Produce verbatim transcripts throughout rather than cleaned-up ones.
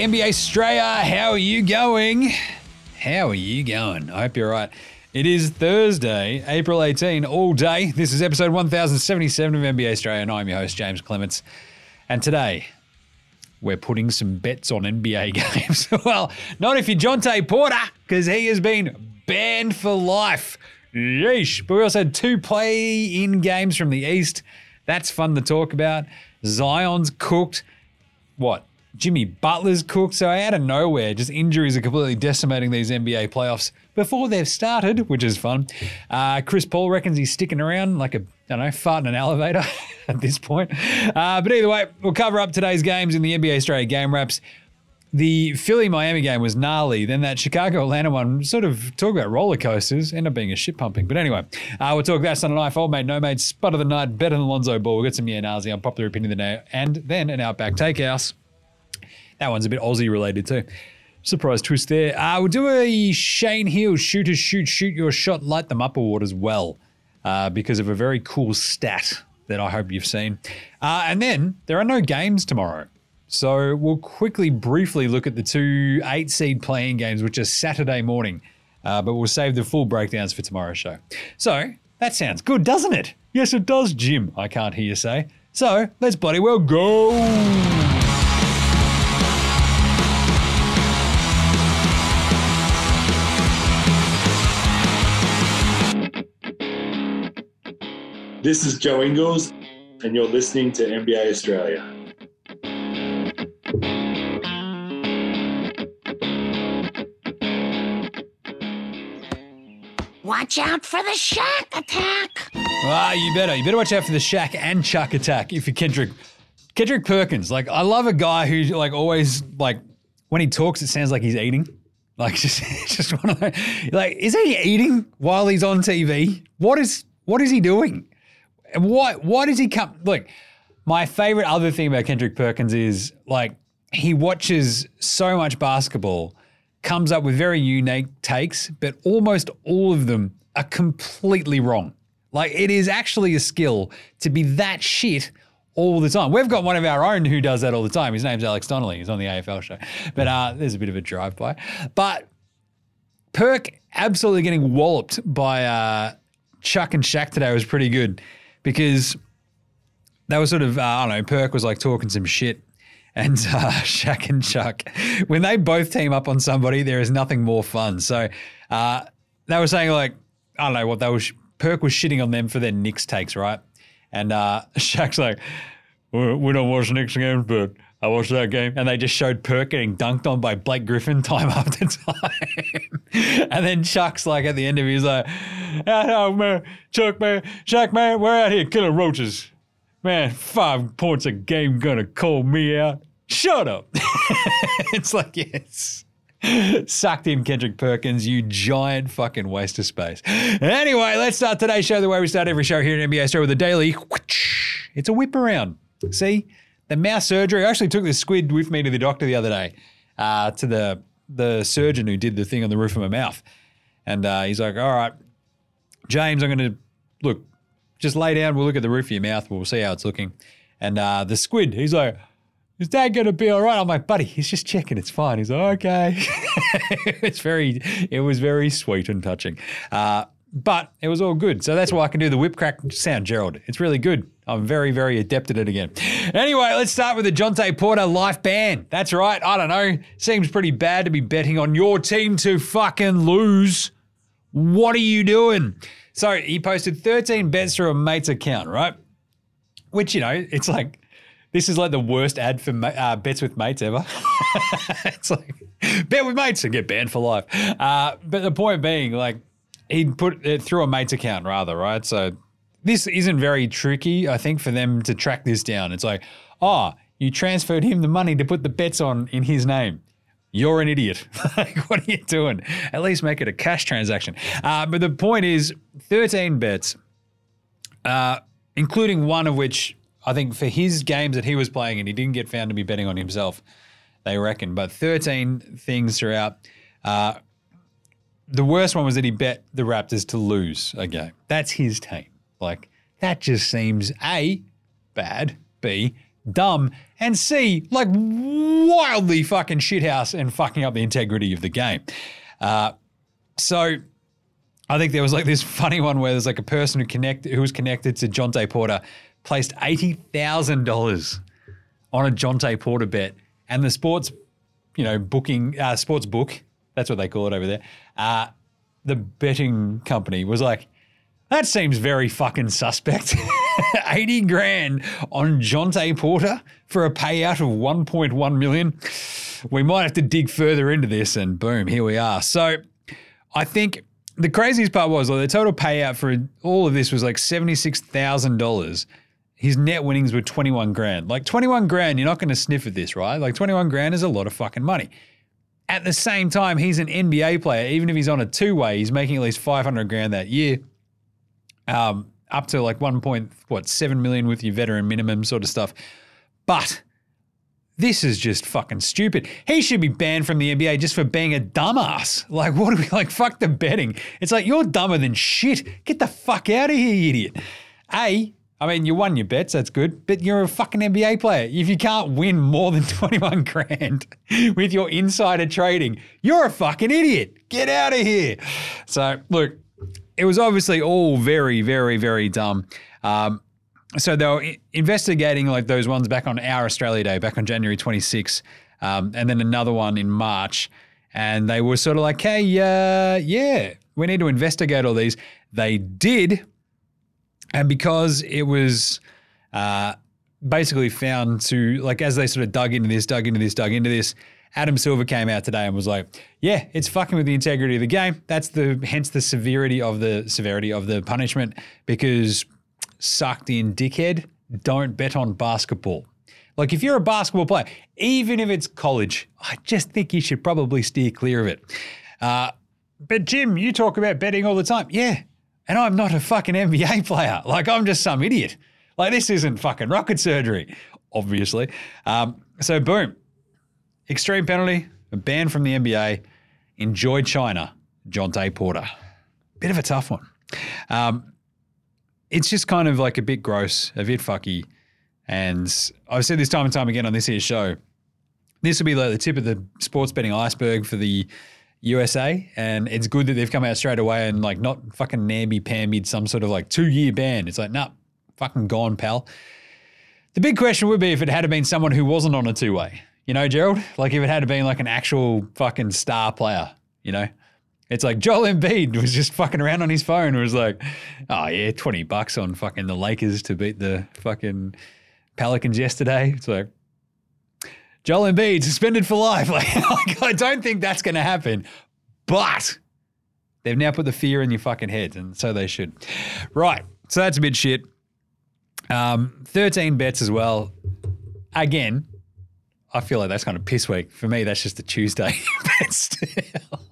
N B A Australia. How are you going? How are you going? I hope you're right. It is Thursday, April eighteenth, all day. This is episode one thousand seventy-seven of N B A Australia, and I'm your host, James Clements. And today, we're putting some bets on N B A games. Well, not if you're Jonte Porter, because he has been banned for life. Yeesh. But we also had two play-in games from the East. That's fun to talk about. Zion's cooked. What? Jimmy Butler's cooked. So out of nowhere, just injuries are completely decimating these N B A playoffs before they've started, which is fun. Uh, Chris Paul reckons he's sticking around like a, I don't know, fart in an elevator at this point. Uh, but either way, we'll cover up today's games in the N B A Australia game wraps. The Philly-Miami game was gnarly. Then that Chicago-Atlanta one, sort of talk about roller coasters, end up being a shit pumping. But anyway, uh, we'll talk about Sunday Night, Old Mate, No Mate, Spud of the Night, Better Than Lonzo Ball. We'll get some yeah Nazi on Popular Opinion of the Day, and then an Outback Takehouse. That one's a bit Aussie related too. Surprise twist there. Uh, we'll do a Shane Hill shooters shoot, shoot your shot, light them up award as well uh, because of a very cool stat that I hope you've seen. Uh, and then there are no games tomorrow. So we'll quickly, briefly look at the two eight-seed playing games, which are Saturday morning. Uh, but we'll save the full breakdowns for tomorrow's show. So that sounds good, doesn't it? Yes, it does, Jim, I can't hear you say. So let's bloody well go. This is Joe Ingles, and you're listening to N B A Australia. Watch out for the Shaq attack. Ah, you better. You better watch out for the Shaq and Chuck attack if you're Kendrick. Kendrick Perkins. Like, I love a guy who, like, always, like, when he talks, it sounds like he's eating. Like, just, just one of those. Like, is he eating while he's on T V? What is, what is he doing? What, why does he come? Look, my favorite other thing about Kendrick Perkins is, like, he watches so much basketball, comes up with very unique takes, but almost all of them are completely wrong. Like, it is actually a skill to be that shit all the time. We've got one of our own who does that all the time. His name's Alex Donnelly. He's on the A F L show. But uh, there's a bit of a drive-by. But Perk absolutely getting walloped by uh, Chuck and Shaq today was pretty good because they were sort of, uh, I don't know, Perk was like talking some shit. And uh, Shaq and Chuck, when they both team up on somebody, there is nothing more fun. So uh, they were saying, like, I don't know what they were, Perk was shitting on them for their Knicks takes, right? And uh, Shaq's like, we don't watch Knicks games, but I watched that game. And they just showed Perk getting dunked on by Blake Griffin time after time. And then Chuck's like, at the end of it, he's like, oh, man, Chuck, man, Shaq, man, we're out here killing roaches. Man, five points a game gonna call me out. Shut up. It's like, yes. Sucked in Kendrick Perkins, you giant fucking waste of space. Anyway, let's start today's show the way we start every show here at N B A Australia with a daily. It's a whip around. See? The mouth surgery. I actually took the squid with me to the doctor the other day, uh, to the, the surgeon who did the thing on the roof of my mouth. And uh, he's like, all right, James, I'm going to, look, just lay down, we'll look at the roof of your mouth, we'll see how it's looking. And uh, the squid, he's like, is Dad going to be all right? I'm like, buddy, he's just checking, it's fine. He's like, okay. It's very, it was very sweet and touching. Uh, but it was all good. So that's why I can do the whip crack sound, Gerald. It's really good. I'm very, very adept at it again. Anyway, let's start with the Jonte Porter life ban. That's right. I don't know. Seems pretty bad to be betting on your team to fucking lose. What are you doing? So he posted thirteen bets through a mate's account, right? Which, you know, it's like, this is like the worst ad for uh, bets with mates ever. It's like, bet with mates and get banned for life. Uh, but the point being, like, he put it through a mate's account rather, right? So this isn't very tricky, I think, for them to track this down. It's like, oh, you transferred him the money to put the bets on in his name. You're an idiot. Like, what are you doing? At least make it a cash transaction. Uh, but the point is, thirteen bets, uh, including one of which I think for his games that he was playing and he didn't get found to be betting on himself, they reckon. But thirteen things throughout. Uh, the worst one was that he bet the Raptors to lose a game. That's his team. Like, that just seems A, bad, B, dumb, and C, like wildly fucking shithouse and fucking up the integrity of the game. Uh, so I think there was like this funny one where there's like a person who connect who was connected to Jonte Porter placed eighty thousand dollars on a Jonte Porter bet, and the sports, you know, booking, uh, sports book, that's what they call it over there, uh, the betting company was like, that seems very fucking suspect. eighty grand on Jonte Porter for a payout of one point one million. We might have to dig further into this, and boom, here we are. So I think the craziest part was like the total payout for all of this was like seventy-six thousand dollars. His net winnings were twenty-one grand. Like twenty-one grand, you're not going to sniff at this, right? Like twenty-one grand is a lot of fucking money. At the same time, he's an N B A player. Even if he's on a two-way, he's making at least five hundred grand that year. Um, up to like one point what seven million with your veteran minimum sort of stuff. But this is just fucking stupid. He should be banned from the N B A just for being a dumbass. Like, what do we like? Fuck the betting. It's like, you're dumber than shit. Get the fuck out of here, you idiot. A, I mean, you won your bets, that's good, but you're a fucking N B A player. If you can't win more than twenty-one grand with your insider trading, you're a fucking idiot. Get out of here. So, look, it was obviously all very, very, very dumb. Um, so they were investigating like those ones back on our Australia Day, back on January twenty-sixth, um, and then another one in March. And they were sort of like, hey, uh, yeah, we need to investigate all these. They did. And because it was uh, basically found to, like, as they sort of dug into this, dug into this, dug into this, Adam Silver came out today and was like, yeah, it's fucking with the integrity of the game. That's the, hence the severity of the severity of the punishment, because sucked in dickhead, don't bet on basketball. Like, if you're a basketball player, even if it's college, I just think you should probably steer clear of it. Uh, but Jim, you talk about betting all the time. Yeah. And I'm not a fucking N B A player. Like, I'm just some idiot. Like, this isn't fucking rocket surgery, obviously. Um, so, boom. Extreme penalty, a ban from the N B A. Enjoy China, Jonte Porter. Bit of a tough one. Um, it's just kind of like a bit gross, a bit fucky. And I've said this time and time again on this here show, this will be like the tip of the sports betting iceberg for the U S A, and it's good that they've come out straight away and like not fucking namby-pambied some sort of like two-year ban. It's like, nah, fucking gone, pal. The big question would be if it had been someone who wasn't on a two-way, you know, Gerald? Like if it had been like an actual fucking star player, you know? It's like Joel Embiid was just fucking around on his phone and was like, oh yeah, twenty bucks on fucking the Lakers to beat the fucking Pelicans yesterday. It's like, Joel Embiid suspended for life. Like, like, I don't think that's going to happen, but they've now put the fear in your fucking heads, and so they should. Right, so that's a bit shit. Um, thirteen bets as well. Again, I feel like that's kind of piss week. For me, that's just a Tuesday bet still.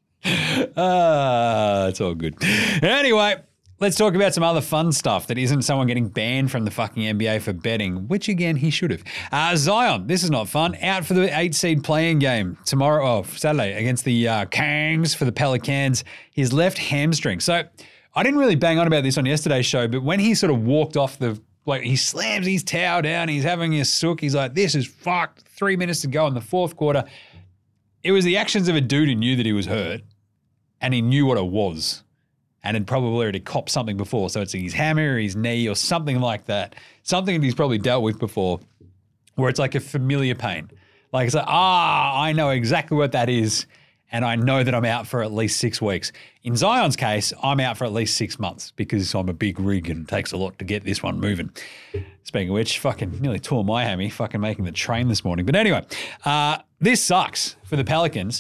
Ah, it's all good. Anyway, let's talk about some other fun stuff that isn't someone getting banned from the fucking N B A for betting, which again, he should have. Uh, Zion, this is not fun. Out for the eight seed play-in game tomorrow, oh, Saturday against the uh, Kings for the Pelicans. His left hamstring. So I didn't really bang on about this on yesterday's show, but when he sort of walked off the, like he slams his towel down, he's having a sook, he's like, this is fucked. Three minutes to go in the fourth quarter. It was the actions of a dude who knew that he was hurt and he knew what it was. And had probably already copped something before. So it's his hammer or his knee or something like that. Something that he's probably dealt with before where it's like a familiar pain. Like it's like, ah, I know exactly what that is. And I know that I'm out for at least six weeks. In Zion's case, I'm out for at least six months because I'm a big rig and it takes a lot to get this one moving. Speaking of which, fucking nearly tore my hammy fucking making the train this morning. But anyway, uh, this sucks for the Pelicans.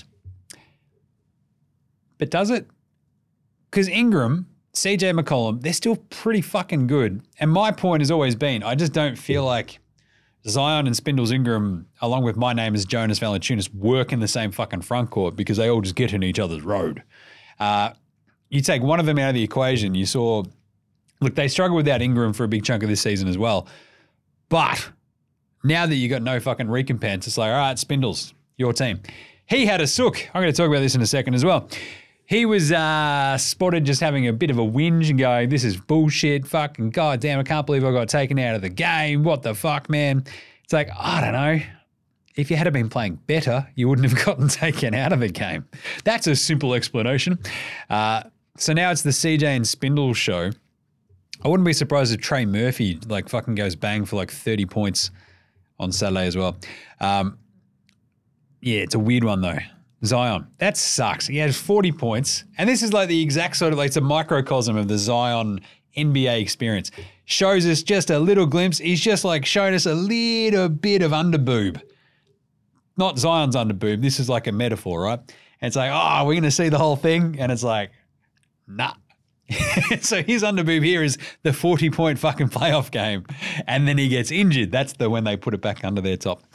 But does it? Because Ingram, C J McCollum, they're still pretty fucking good. And my point has always been, I just don't feel like Zion and Spindles Ingram, along with my name as Jonas Valanciunas, work in the same fucking front court because they all just get in each other's road. Uh, you take one of them out of the equation, you saw, look, they struggled without Ingram for a big chunk of this season as well. But now that you got no fucking recompense, it's like, all right, Spindles, your team. He had a sook. I'm going to talk about this in a second as well. He was uh, spotted just having a bit of a whinge and going, this is bullshit, fucking goddamn, I can't believe I got taken out of the game. What the fuck, man? It's like, I don't know. If you had been playing better, you wouldn't have gotten taken out of the game. That's a simple explanation. Uh, so now it's the C J and Spindle show. I wouldn't be surprised if Trey Murphy like fucking goes bang for like thirty points on Saturday as well. Um, yeah, it's a weird one though. Zion, that sucks. He has forty points. And this is like the exact sort of, like it's a microcosm of the Zion N B A experience. Shows us just a little glimpse. He's just like showing us a little bit of underboob. Not Zion's underboob. This is like a metaphor, right? And it's like, oh, we're going to see the whole thing. And it's like, nah. So his underboob here is the forty-point fucking playoff game. And then he gets injured. That's the when they put it back under their top.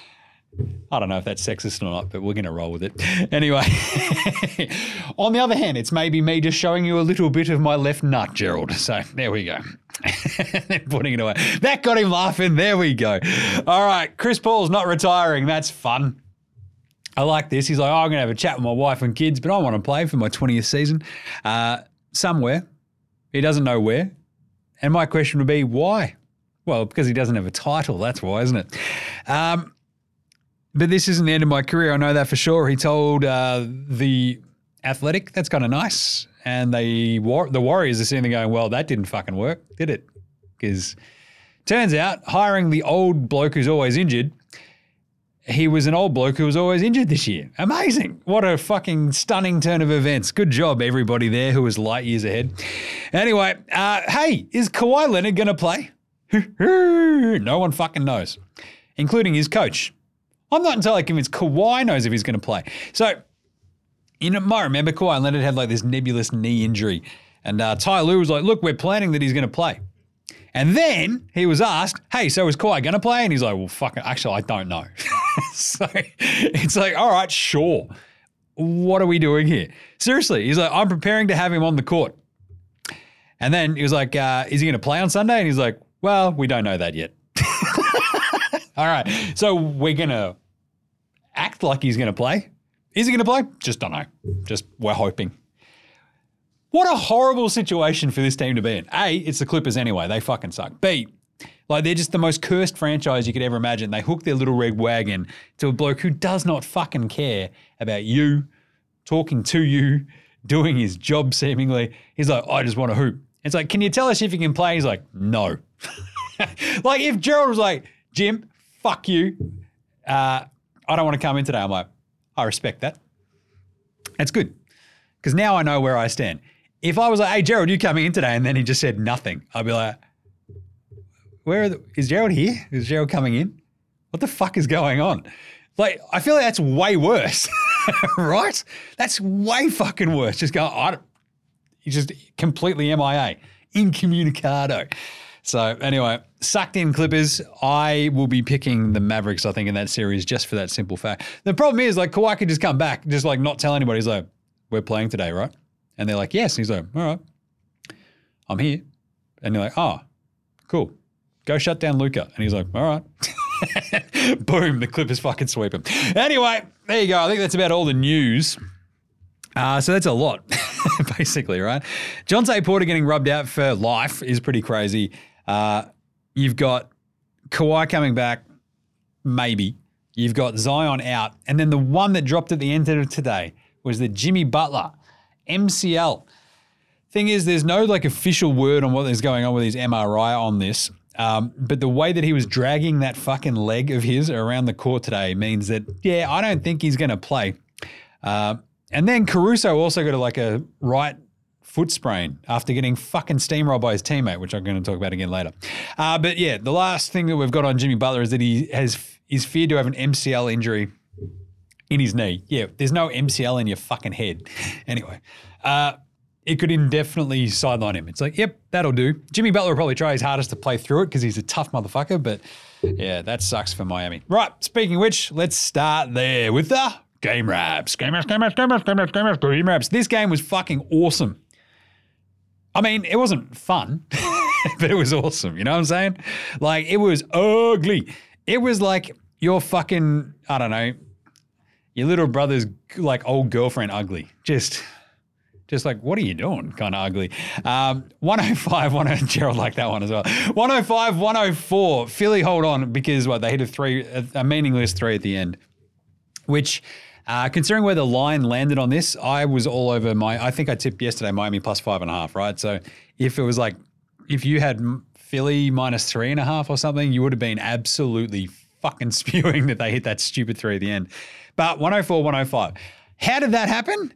I don't know if that's sexist or not, but we're going to roll with it. Anyway, on the other hand, it's maybe me just showing you a little bit of my left nut, Gerald. So there we go. Putting it away. That got him laughing. There we go. All right. Chris Paul's not retiring. That's fun. I like this. He's like, oh, I'm going to have a chat with my wife and kids, but I want to play for my twentieth season uh, somewhere. He doesn't know where. And my question would be, why? Well, because he doesn't have a title. That's why, isn't it? Um, But this isn't the end of my career. I know that for sure. He told uh, the Athletic, that's kind of nice. And they, the Warriors are sitting there going, well, that didn't fucking work, did it? Because turns out hiring the old bloke who's always injured, he was an old bloke who was always injured this year. Amazing. What a fucking stunning turn of events. Good job, everybody there who was light years ahead. Anyway, uh, hey, is Kawhi Leonard going to play? No one fucking knows, including his coach. I'm not entirely convinced Kawhi knows if he's going to play. So, you know, might remember Kawhi Leonard had like this nebulous knee injury. And uh, Ty Lue was like, look, we're planning that he's going to play. And then he was asked, hey, so is Kawhi going to play? And he's like, well, fuck it. Actually, I don't know. So it's like, all right, sure. What are we doing here? Seriously, he's like, I'm preparing to have him on the court. And then he was like, uh, is he going to play on Sunday? And he's like, well, we don't know that yet. All right, so we're going to act like he's going to play. Is he going to play? Just don't know. Just we're hoping. What a horrible situation for this team to be in. A, it's the Clippers anyway. They fucking suck. B, like they're just the most cursed franchise you could ever imagine. They hook their little red wagon to a bloke who does not fucking care about you, talking to you, doing his job seemingly. He's like, I just want to hoop. It's like, can you tell us if you can play? He's like, no. Like if Gerald was like, Jim, fuck you. Uh, I don't want to come in today. I'm like, I respect that. That's good. Because now I know where I stand. If I was like, hey, Gerald, you coming in today? And then he just said nothing. I'd be like, where are the, is Gerald here? Is Gerald coming in? What the fuck is going on? Like, I feel like that's way worse, right? That's way fucking worse. Just go, I don't, he's just completely M I A, incommunicado. So anyway, sucked in Clippers. I will be picking the Mavericks, I think, in that series just for that simple fact. The problem is, like, Kawhi could just come back, just like not tell anybody. He's like, we're playing today, right? And they're like, yes. And he's like, all right, I'm here. And you're like, oh, cool. Go shut down Luka. And he's like, all right. Boom, the Clippers fucking sweep him. Anyway, there you go. I think that's about all the news. Uh, so that's a lot, basically, right? Jonte Porter getting rubbed out for life is pretty crazy. Uh, you've got Kawhi coming back, maybe. You've got Zion out. And then the one that dropped at the end of today was the Jimmy Butler, M C L. Thing is, there's no like official word on what is going on with his M R I on this. Um, but the way that he was dragging that fucking leg of his around the court today means that, yeah, I don't think he's going to play. Uh, and then Caruso also got a, like a right foot sprain after getting fucking steamrolled by his teammate, which I'm going to talk about again later. Uh, but yeah, the last thing that we've got on Jimmy Butler is that he has is feared to have an M C L injury in his knee. Yeah, there's no M C L in your fucking head. Anyway, uh, it could indefinitely sideline him. It's like, yep, that'll do. Jimmy Butler will probably try his hardest to play through it because he's a tough motherfucker, but yeah, that sucks for Miami. Right, speaking of which, let's start there with the game wraps. Game wraps, game wraps, game wraps, game wraps, game wraps, game wraps. This game was fucking awesome. I mean, it wasn't fun, but it was awesome. You know what I'm saying? Like, it was ugly. It was like your fucking, I don't know, your little brother's like old girlfriend ugly. Just Just like, what are you doing? Kind of ugly. Um, one oh five, one oh, Gerald liked that one as well. one oh five, one oh four. Philly hold on because what, they hit a three, a, a meaningless three at the end, which uh, considering where the line landed on this, I was all over my, I think I tipped yesterday Miami plus five and a half, right? So if it was like, if you had Philly minus three and a half or something, you would have been absolutely fucking spewing that they hit that stupid three at the end. But one oh four, one oh five. How did that happen?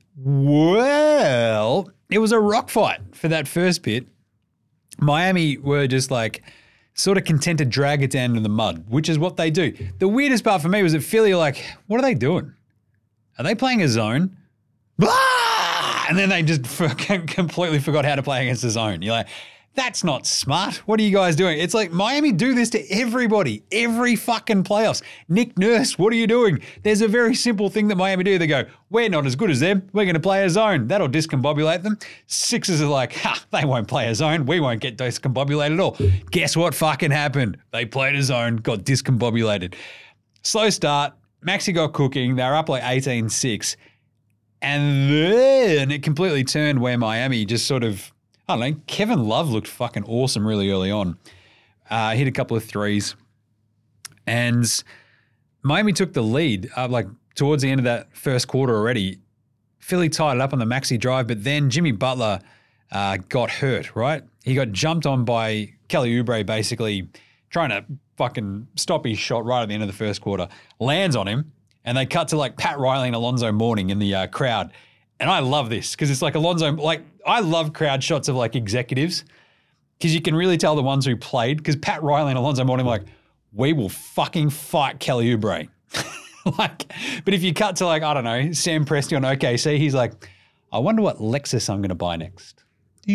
Well, it was a rock fight for that first bit. Miami were just like sort of content to drag it down to the mud, which is what they do. The weirdest part for me was that Philly, like, what are they doing? Are they playing a zone? Blah! And then they just completely forgot how to play against the zone. You're like, that's not smart. What are you guys doing? It's like Miami do this to everybody, every fucking playoffs. Nick Nurse, what are you doing? There's a very simple thing that Miami do. They go, we're not as good as them. We're going to play a zone. That'll discombobulate them. Sixers are like, ha, they won't play a zone. We won't get discombobulated at all. Guess what fucking happened? They played a zone, got discombobulated. Slow start. Maxey got cooking. They were up like eighteen six. And then it completely turned where Miami just sort of, I don't know, Kevin Love looked fucking awesome really early on. Uh, hit a couple of threes. And Miami took the lead uh, like towards the end of that first quarter already. Philly tied it up on the Maxey drive, but then Jimmy Butler uh, got hurt, right? He got jumped on by Kelly Oubre basically trying to fucking stop his shot right at the end of the first quarter. Lands on him, and they cut to like Pat Riley and Alonzo Mourning in the uh, crowd. And I love this because it's like Alonzo, like I love crowd shots of like executives because you can really tell the ones who played because Pat Riley and Alonzo Mourning were like, we will fucking fight Kelly Oubre. Like, but if you cut to like, I don't know, Sam Presti on O K C, he's like, I wonder what Lexus I'm going to buy next.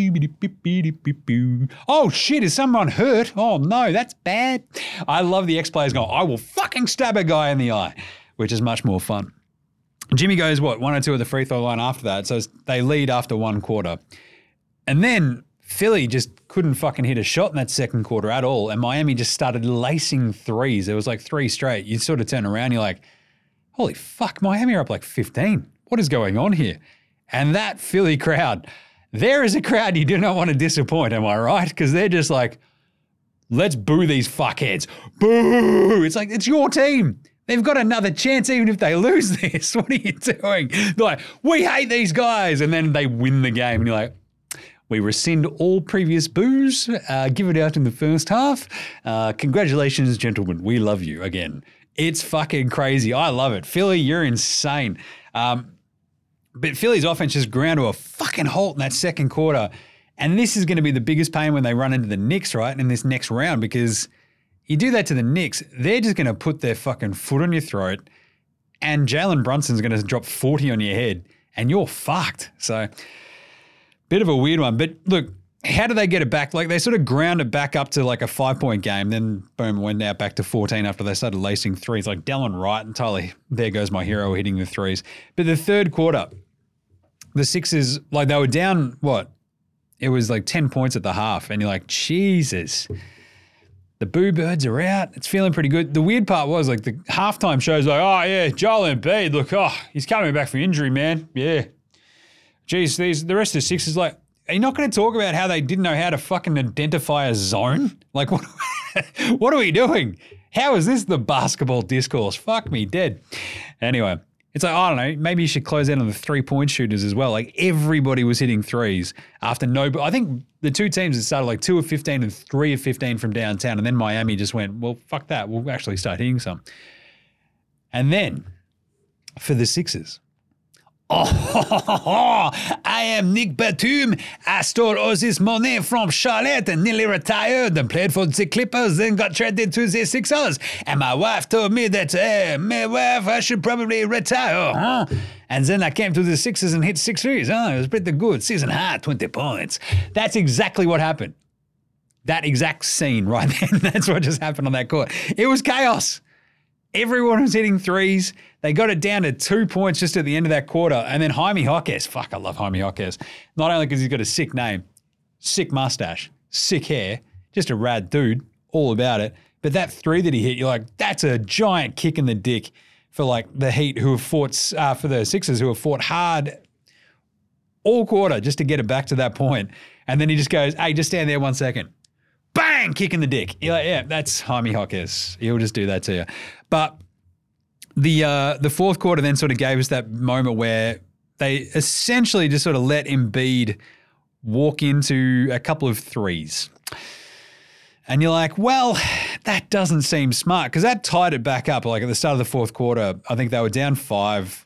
Oh shit, is someone hurt? Oh no, that's bad. I love the ex-players going, I will fucking stab a guy in the eye, which is much more fun. Jimmy goes, what, one or two at the free throw line after that. So they lead after one quarter. And then Philly just couldn't fucking hit a shot in that second quarter at all. And Miami just started lacing threes. There was like three straight. You sort of turn around, you're like, holy fuck, Miami are up like fifteen. What is going on here? And that Philly crowd, there is a crowd you do not want to disappoint, am I right? Because they're just like, let's boo these fuckheads. Boo! It's like, it's your team. They've got another chance even if they lose this. What are you doing? They're like, we hate these guys. And then they win the game. And you're like, we rescind all previous boos. Uh, give it out in the first half. Uh, congratulations, gentlemen. We love you again. It's fucking crazy. I love it. Philly, you're insane. Um, but Philly's offense just ground to a fucking halt in that second quarter. And this is going to be the biggest pain when they run into the Knicks, right, in this next round because you do that to the Knicks, they're just going to put their fucking foot on your throat and Jalen Brunson's going to drop forty on your head and you're fucked. So, bit of a weird one. But look, how do they get it back? Like they sort of ground it back up to like a five-point game. Then, boom, went out back to fourteen after they started lacing threes. Like Delon Wright entirely, there goes my hero hitting the threes. But the third quarter, the Sixers, like they were down, what? It was like ten points at the half. And you're like, Jesus. The Boo Birds are out. It's feeling pretty good. The weird part was like the halftime show's like, oh yeah, Joel Embiid, look, oh, he's coming back from injury, man. Yeah. Geez, these the rest of the Sixers like, are you not going to talk about how they didn't know how to fucking identify a zone? Like, what, what are we doing? How is this the basketball discourse? Fuck me dead. Anyway, it's like, I don't know, maybe you should close out on the three-point shooters as well. Like, everybody was hitting threes after no, I think the two teams that started like two of fifteen and three of fifteen from downtown, and then Miami just went, well, fuck that. We'll actually start hitting some. And then for the Sixers, oh, I am Nick Batum. I stole all this money from Charlotte and nearly retired and played for the Clippers, then got traded to the Sixers. And my wife told me that, hey, my wife, I should probably retire, huh? And then I came to the Sixers and hit six threes. Oh, it was pretty good. Season high, twenty points. That's exactly what happened. That exact scene right then. That's what just happened on that court. It was chaos. Everyone was hitting threes. They got it down to two points just at the end of that quarter. And then Jaime Jaquez, fuck, I love Jaime Jaquez. Not only because he's got a sick name, sick mustache, sick hair, just a rad dude, all about it. But that three that he hit, you're like, that's a giant kick in the dick for like the Heat who have fought, uh, for the Sixers who have fought hard all quarter just to get it back to that point. And then he just goes, hey, just stand there one second. Bang, kick in the dick. You're like, yeah, that's Jaime Jaquez. He'll just do that to you. But the uh, the fourth quarter then sort of gave us that moment where they essentially just sort of let Embiid walk into a couple of threes. And you're like, well, that doesn't seem smart because that tied it back up. Like at the start of the fourth quarter, I think they were down five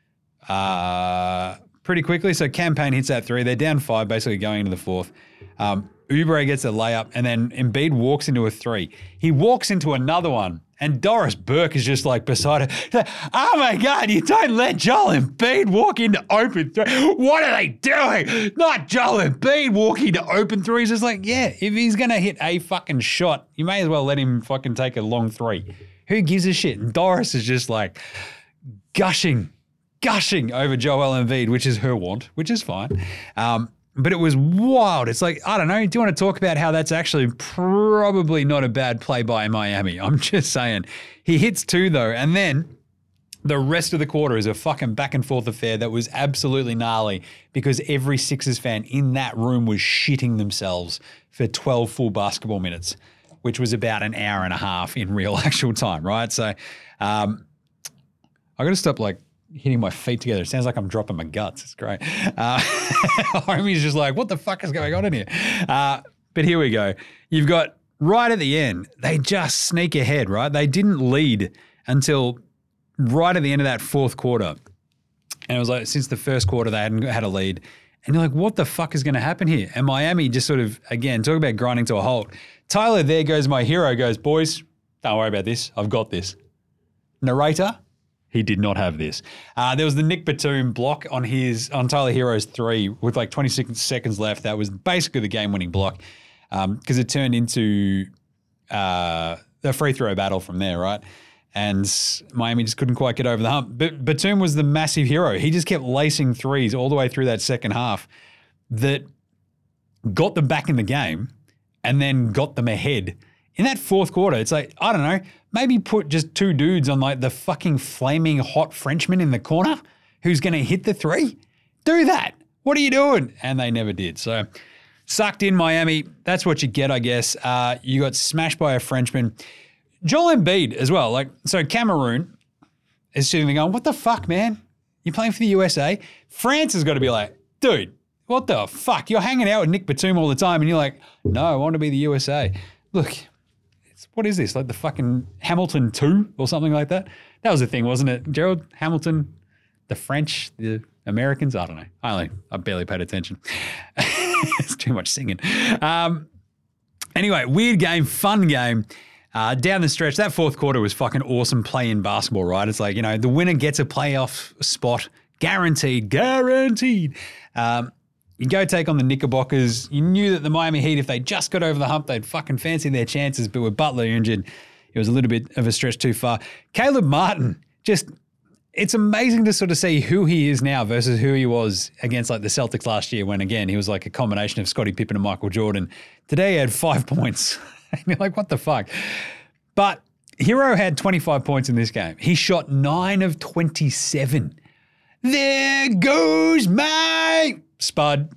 uh, pretty quickly. So Campaign hits that three. They're down five basically going into the fourth. Um, Oubre gets a layup and then Embiid walks into a three. He walks into another one and Doris Burke is just like beside her. Like, oh my God, you don't let Joel Embiid walk into open three. What are they doing? Not Joel Embiid walking into open threes. It's like, yeah, if he's going to hit a fucking shot, you may as well let him fucking take a long three. Who gives a shit? And Doris is just like gushing, gushing over Joel Embiid, which is her want, which is fine. Um, But it was wild. It's like, I don't know. Do you want to talk about how that's actually probably not a bad play by Miami? I'm just saying. He hits two, though, and then the rest of the quarter is a fucking back and forth affair that was absolutely gnarly because every Sixers fan in that room was shitting themselves for twelve full basketball minutes, which was about an hour and a half in real actual time, right? So um, I got to stop, like, hitting my feet together. It sounds like I'm dropping my guts. It's great. Uh, Homie's just like, what the fuck is going on in here? Uh, but here we go. You've got right at the end, they just sneak ahead, right? They didn't lead until right at the end of that fourth quarter. And it was like, since the first quarter, they hadn't had a lead. And you're like, what the fuck is going to happen here? And Miami just sort of, again, talk about grinding to a halt. Tyler, there goes my hero, goes, boys, don't worry about this. I've got this. Narrator, he did not have this. Uh, there was the Nick Batum block on his on Tyler Hero's three with like twenty-six seconds left. That was basically the game-winning block because um, it turned into uh, a free throw battle from there, right? And Miami just couldn't quite get over the hump. But Batum was the massive hero. He just kept lacing threes all the way through that second half that got them back in the game and then got them ahead. In that fourth quarter, it's like, I don't know, maybe put just two dudes on like the fucking flaming hot Frenchman in the corner who's going to hit the three. Do that. What are you doing? And they never did. So sucked in Miami. That's what you get, I guess. Uh, you got smashed by a Frenchman. Joel Embiid as well. Like, so Cameroon is sitting there going, what the fuck, man? You're playing for the U S A? France has got to be like, dude, what the fuck? You're hanging out with Nick Batum all the time and you're like, no, I want to be the U S A. Look, what is this? Like the fucking Hamilton two or something like that? That was the thing, wasn't it? Gerald Hamilton, the French, the Americans? I don't know. I only, I barely paid attention. It's too much singing. Um, anyway, weird game, fun game. Uh, down the stretch, that fourth quarter was fucking awesome play-in basketball, right? It's like, you know, the winner gets a playoff spot, guaranteed, guaranteed. Um, You go take on the Knickerbockers. You knew that the Miami Heat, if they just got over the hump, they'd fucking fancy their chances. But with Butler injured, it was a little bit of a stretch too far. Caleb Martin, just, it's amazing to sort of see who he is now versus who he was against like the Celtics last year when, again, he was like a combination of Scottie Pippen and Michael Jordan. Today he had five points. And you're like, what the fuck? But Hero had twenty-five points in this game. He shot nine of twenty-seven. There goes my Spud.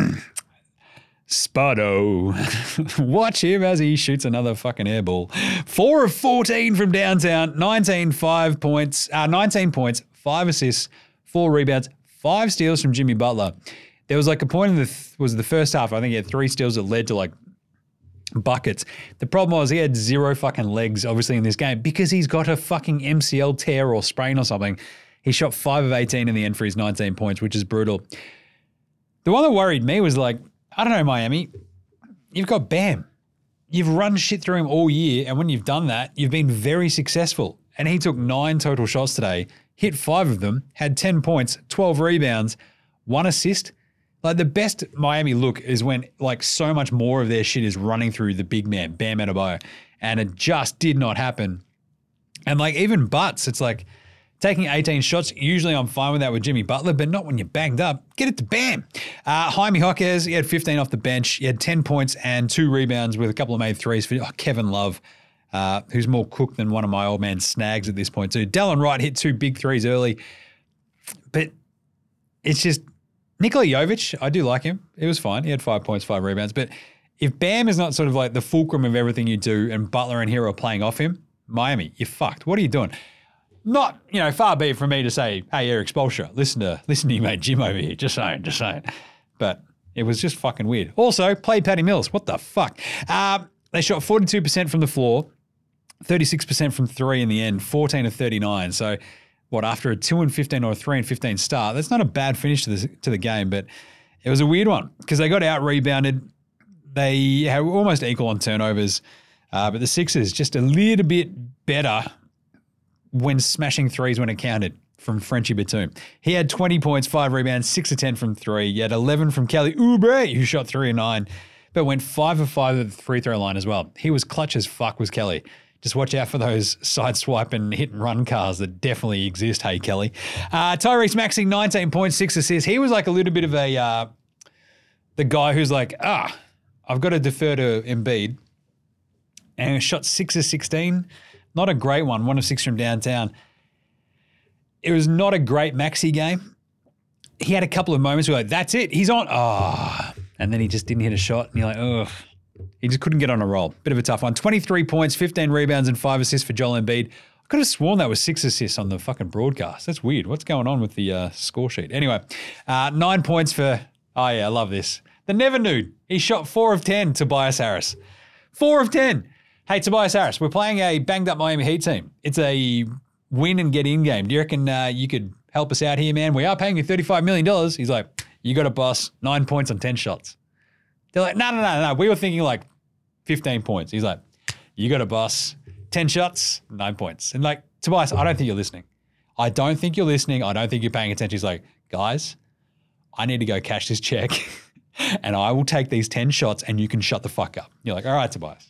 Spuddo. Watch him as he shoots another fucking air ball. Four of fourteen from downtown, nineteen, five points, uh, nineteen points, five assists, four rebounds, five steals from Jimmy Butler. There was like a point in the, th- was the first half, I think he had three steals that led to like buckets. The problem was he had zero fucking legs, obviously, in this game because he's got a fucking M C L tear or sprain or something. He shot five of eighteen in the end for his nineteen points, which is brutal. The one that worried me was like, I don't know, Miami, you've got Bam. You've run shit through him all year, and when you've done that, you've been very successful. And he took nine total shots today, hit five of them, had ten points, twelve rebounds, one assist. Like the best Miami look is when like so much more of their shit is running through the big man, Bam Adebayo, and it just did not happen. And like even Butts, it's like taking eighteen shots. Usually I'm fine with that with Jimmy Butler, but not when you're banged up. Get it to Bam. Uh, Jaime Jaquez, he had fifteen off the bench. He had ten points and two rebounds with a couple of made threes for oh, Kevin Love, uh, who's more cooked than one of my old man Snags at this point too. Delon Wright hit two big threes early, but it's just Nikola Jovic, I do like him. It was fine. He had five points, five rebounds. But if Bam is not sort of like the fulcrum of everything you do and Butler and Hero are playing off him, Miami, you're fucked. What are you doing? Not, you know, far be it from me to say, hey, Eric Spoelstra, listen to listen to your mate Jim over here. Just saying, just saying. But it was just fucking weird. Also, played Patty Mills. What the fuck? Uh, they shot forty-two percent from the floor, thirty-six percent from three in the end, fourteen of thirty-nine. So, what, after a two and fifteen or a three and fifteen start, that's not a bad finish to the, to the game, but it was a weird one because they got out-rebounded. They were almost equal on turnovers, uh, but the Sixers just a little bit better when smashing threes when it counted from Frenchie Batum. He had twenty points, five rebounds, six of ten from three. He had eleven from Kelly Oubre, who shot three and nine, but went five of five at the free throw line as well. He was clutch as fuck, was Kelly. Just watch out for those side swipe and hit and run cars that definitely exist, hey, Kelly. Uh, Tyrese Maxey, nineteen point six assists. He was like a little bit of a, uh, the guy who's like, ah, I've got to defer to Embiid. And he shot six of sixteen. Not a great one, one of six from downtown. It was not a great Maxey game. He had a couple of moments where like, that's it, he's on. Oh, and then he just didn't hit a shot. And you're like, ugh. He just couldn't get on a roll. Bit of a tough one. twenty-three points, fifteen rebounds, and five assists for Joel Embiid. I could have sworn that was six assists on the fucking broadcast. That's weird. What's going on with the uh, score sheet? Anyway, uh, nine points for, oh yeah, I love this. The Never Nude. He shot four of ten, Tobias Harris. Four of ten. Hey, Tobias Harris, we're playing a banged-up Miami Heat team. It's a win and get in game. Do you reckon uh, you could help us out here, man? We are paying you thirty-five million dollars. He's like, you got a boss, nine points on ten shots. They're like, no, no, no, no. We were thinking like fifteen points. He's like, you got a boss, ten shots, nine points. And like, Tobias, I don't think you're listening. I don't think you're listening. I don't think you're paying attention. He's like, guys, I need to go cash this check and I will take these ten shots and you can shut the fuck up. You're like, all right, Tobias.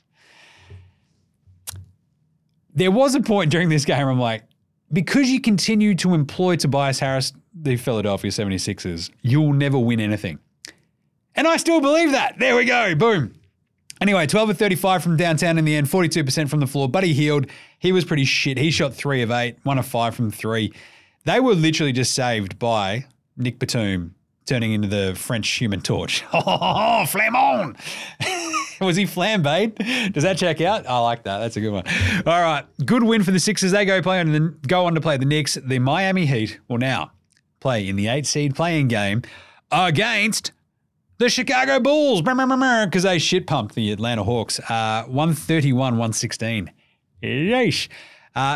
There was a point during this game where I'm like, because you continue to employ Tobias Harris, the Philadelphia seventy-sixers, you'll never win anything. And I still believe that. There we go. Boom. Anyway, twelve of thirty-five from downtown in the end, forty-two percent from the floor. Buddy Hield, he was pretty shit. He shot three of eight, one of five from three. They were literally just saved by Nick Batum turning into the French Human Torch. Oh, flamon! Was he flambéed? Does that check out? I like that. That's a good one. All right. Good win for the Sixers. They go play on the, go on to play the Knicks. The Miami Heat will now play in the eight seed playing game against the Chicago Bulls because they shit pumped the Atlanta Hawks. Uh, one thirty-one, one sixteen. Yeesh. Uh,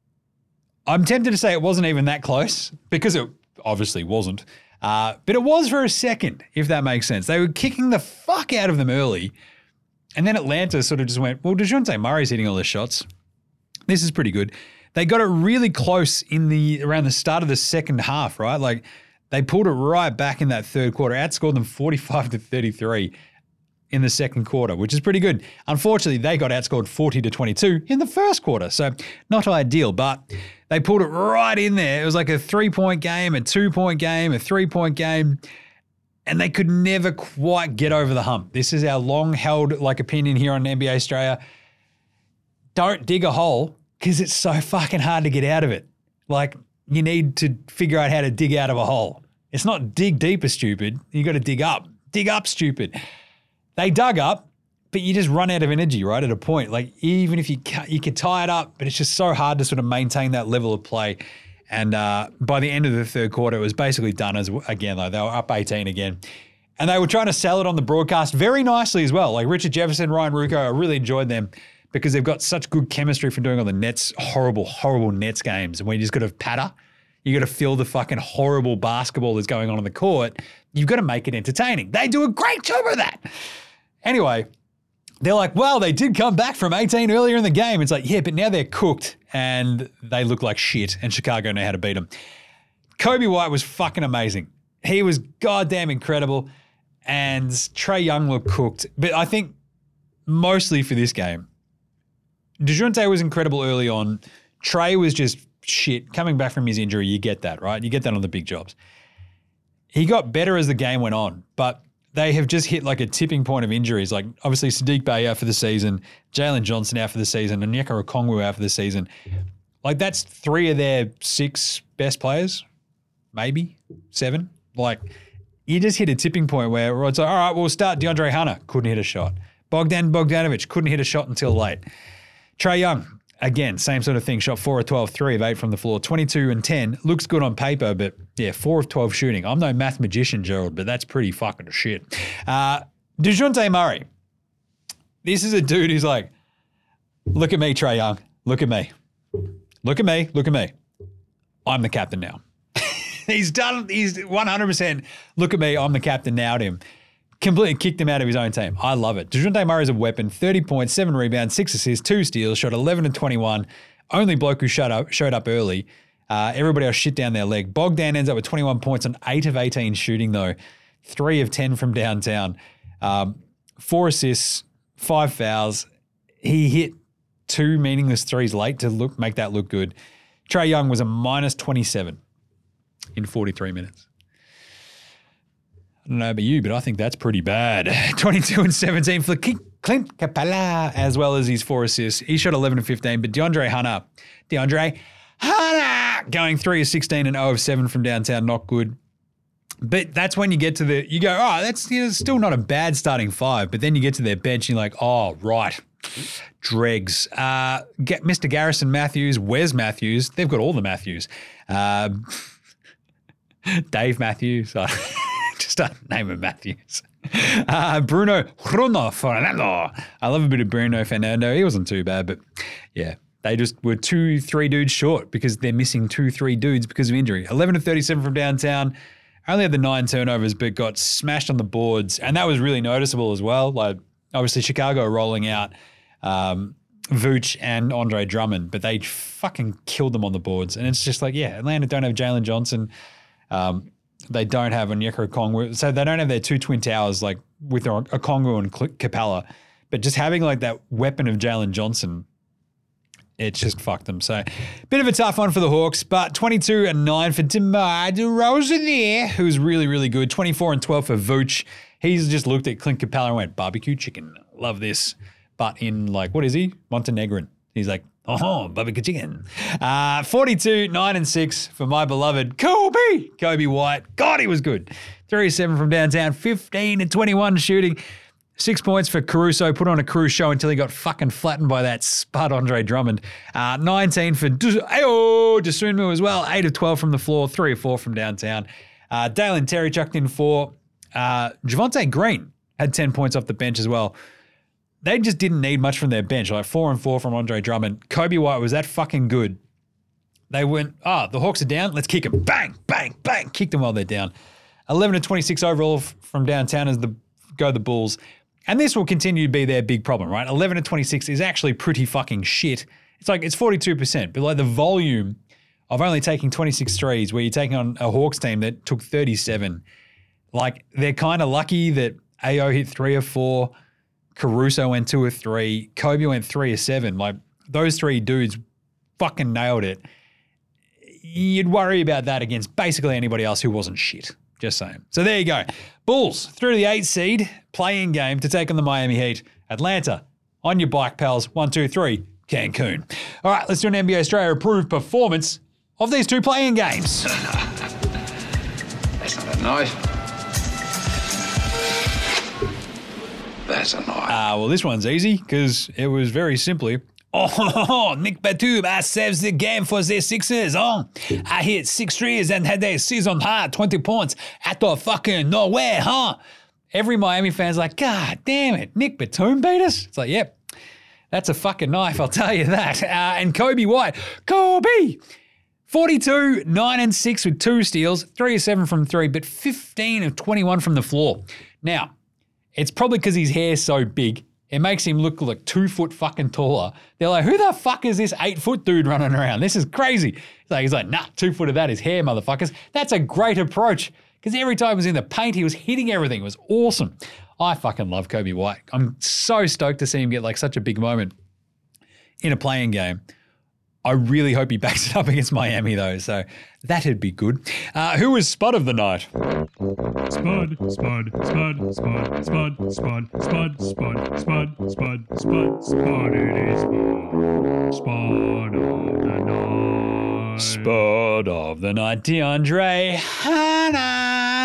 I'm tempted to say it wasn't even that close because it obviously wasn't. Uh, but it was for a second, if that makes sense. They were kicking the fuck out of them early. And then Atlanta sort of just went, well, DeJounte Murray's hitting all the shots. This is pretty good. They got it really close in the around the start of the second half, right? Like they pulled it right back in that third quarter, outscored them forty-five to thirty-three in the second quarter, which is pretty good. Unfortunately, they got outscored forty to twenty-two in the first quarter. So not ideal, but they pulled it right in there. It was like a three-point game, a two-point game, a three-point game. And they could never quite get over the hump. This is our long-held like opinion here on N B A Australia. Don't dig a hole because it's so fucking hard to get out of it. Like, you need to figure out how to dig out of a hole. It's not dig deeper, stupid. You got to dig up. Dig up, stupid. They dug up, but you just run out of energy, right, at a point. Like, even if you you could tie it up, but it's just so hard to sort of maintain that level of play. And uh, by the end of the third quarter, it was basically done as again, though. They were up eighteen again. And they were trying to sell it on the broadcast very nicely as well. Like Richard Jefferson, Ryan Ruocco, I really enjoyed them because they've got such good chemistry from doing all the Nets, horrible, horrible Nets games. And when you just got to patter, you got to feel the fucking horrible basketball that's going on on the court. You've got to make it entertaining. They do a great job of that. Anyway, they're like, well, they did come back from eighteen earlier in the game. It's like, yeah, but now they're cooked and they look like shit and Chicago know how to beat them. Kobe White was fucking amazing. He was goddamn incredible and Trae Young looked cooked. But I think mostly for this game, DeJounte was incredible early on. Trae was just shit. Coming back from his injury, you get that, right? You get that on the big jobs. He got better as the game went on, but they have just hit like a tipping point of injuries. Like obviously Sadiq Bey out for the season, Jalen Johnson out for the season, and Onyeka Okongwu out for the season. Like that's three of their six best players, maybe seven. Like you just hit a tipping point where it's like, all right, we'll start DeAndre Hunter. Couldn't hit a shot. Bogdan Bogdanovic couldn't hit a shot until late. Trae Young, again, same sort of thing. Shot four of twelve, three of eight from the floor, twenty-two and ten. Looks good on paper, but yeah, four of twelve shooting. I'm no math magician, Gerald, but that's pretty fucking shit. Uh, DeJounte Murray. This is a dude who's like, look at me, Trae Young. Look at me. Look at me. Look at me. I'm the captain now. He's done, he's one hundred percent, look at me, I'm the captain now to him. Completely kicked him out of his own team. I love it. DeJounte Murray's a weapon. thirty points, seven rebounds, six assists, two steals, shot eleven and twenty-one. Only bloke who showed up, showed up early. Uh, everybody else shit down their leg. Bogdan ends up with twenty-one points on eight of eighteen shooting though. three of ten from downtown. Um, four assists, five fouls. He hit two meaningless threes late to look make that look good. Trae Young was a minus twenty-seven in forty-three minutes. I don't know about you, but I think that's pretty bad. twenty-two and seventeen for Clint Capella, as well as his four assists. He shot eleven and fifteen, but DeAndre Hunter, DeAndre Hunter going three of sixteen and zero of seven from downtown, not good. But that's when you get to the, you go, oh, that's you know, still not a bad starting five. But then you get to their bench and you're like, oh, right. Dregs. Uh, get Mister Garrison Matthews, Wes Matthews. They've got all the Matthews. Uh, Dave Matthews. Just a name of Matthews. Uh, Bruno Bruno Fernando. I love a bit of Bruno Fernando. He wasn't too bad, but yeah. They just were two, three dudes short because they're missing two, three dudes because of injury. eleven to thirty-seven from downtown. Only had the nine turnovers, but got smashed on the boards. And that was really noticeable as well. Like, obviously, Chicago rolling out um, Vooch and Andre Drummond, but they fucking killed them on the boards. And it's just like, yeah, Atlanta don't have Jalen Johnson. Um, they don't have Onyeka Okongwu. So they don't have their two twin towers, like with Okongwu and Capella. But just having like that weapon of Jalen Johnson, it's just fucked them. So, bit of a tough one for the Hawks, but twenty-two and nine for DeMar DeRozan there, who's really, really good. twenty-four and twelve for Vooch. He's just looked at Clint Capella and went, barbecue chicken. Love this. But in like, what is he? Montenegrin. He's like, oh, barbecue chicken. Uh, forty-two, nine and six for my beloved Kobe. Kobe White. God, he was good. three seven from downtown, fifteen and twenty-one shooting. Six points for Caruso, put on a Caruso show until he got fucking flattened by that spud Andre Drummond. Uh, nineteen for Dosunmu as well. eight of twelve from the floor, three of four from downtown. Uh, Dalen Terry chucked in four. Uh, Javonte Green had ten points off the bench as well. They just didn't need much from their bench, like four and four from Andre Drummond. Kobe White was that fucking good. They went, ah, oh, the Hawks are down, let's kick them. Bang, bang, bang. Kicked them while they're down. eleven to twenty-six overall f- from downtown as the go the Bulls. And this will continue to be their big problem, right? eleven to twenty-six is actually pretty fucking shit. It's like, it's forty-two percent, but like the volume of only taking twenty-six threes where you're taking on a Hawks team that took thirty-seven. Like, they're kind of lucky that A O hit three or four, Caruso went two or three, Kobe went three or seven. Like, those three dudes fucking nailed it. You'd worry about that against basically anybody else who wasn't shit. Just saying. So there you go. Bulls through to the eight seed, playing game to take on the Miami Heat. Atlanta, on your bike, pals. One, two, three, Cancun. All right, let's do an N B A Australia approved performance of these two playing games. That's not a knife. That's a knife. Ah, uh, well, this one's easy because it was very simply, oh, Nick Batum, I saves the game for the Sixers. Oh, I hit six threes and had a season high, twenty points at the fucking nowhere, huh? Every Miami fan's like, God damn it, Nick Batum beat us? It's like, yep, that's a fucking knife, I'll tell you that. Uh, and Kobe White, Kobe, forty-two, nine and six with two steals, three of seven from three, but fifteen of twenty-one from the floor. Now, it's probably because his hair's so big. It makes him look like two foot fucking taller. They're like, who the fuck is this eight foot dude running around? This is crazy. He's like, he's like, nah, two foot of that is hair, motherfuckers. That's a great approach because every time he was in the paint, he was hitting everything. It was awesome. I fucking love Kobe White. I'm so stoked to see him get like such a big moment in a playing game. I really hope he backs it up against Miami though, so that'd be good. Uh, who was Spud of the night? Spud, Spud, Spud, Spud, Spud, Spud, Spud, Spud, Spud, Spud, Spud, Spud, it is Spud of the night. Spud of the night, DeAndre Hunter.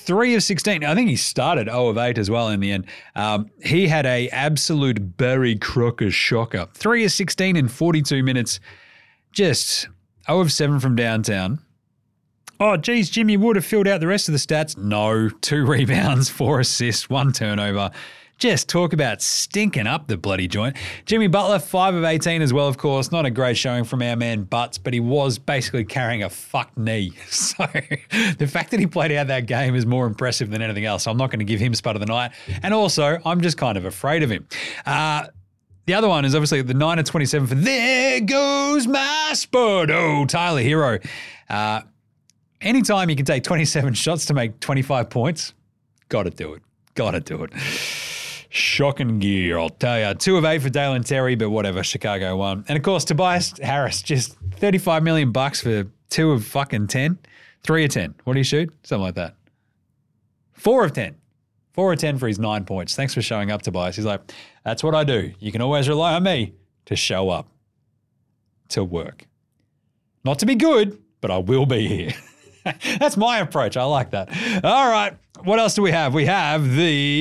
three of sixteen. I think he started zero of eight as well in the end. Um, he had a absolute Barry Crocker shocker. three of sixteen in forty-two minutes. Just zero of seven from downtown. Oh, geez, Jimmy Wood have filled out the rest of the stats. No, two rebounds, four assists, one turnover. Just talk about stinking up the bloody joint. Jimmy Butler, five of eighteen as well, of course. Not a great showing from our man Butts, but he was basically carrying a fucked knee. So the fact that he played out that game is more impressive than anything else. I'm not going to give him spud of the night. And also, I'm just kind of afraid of him. Uh, the other one is obviously the nine of twenty-seven for There Goes My Spud. Oh, Tyler Hero. Uh, anytime you can take twenty-seven shots to make twenty-five points, got to do it. Got to do it. Shocking gear, I'll tell you. Two of eight for Dalen Terry, but whatever, Chicago won. And of course, Tobias Harris, just thirty-five million bucks for two of fucking ten. Three of ten. What do you shoot? Something like that. Four of ten. Four of ten for his nine points. Thanks for showing up, Tobias. He's like, that's what I do. You can always rely on me to show up to work. Not to be good, but I will be here. That's my approach. I like that. All right. What else do we have? We have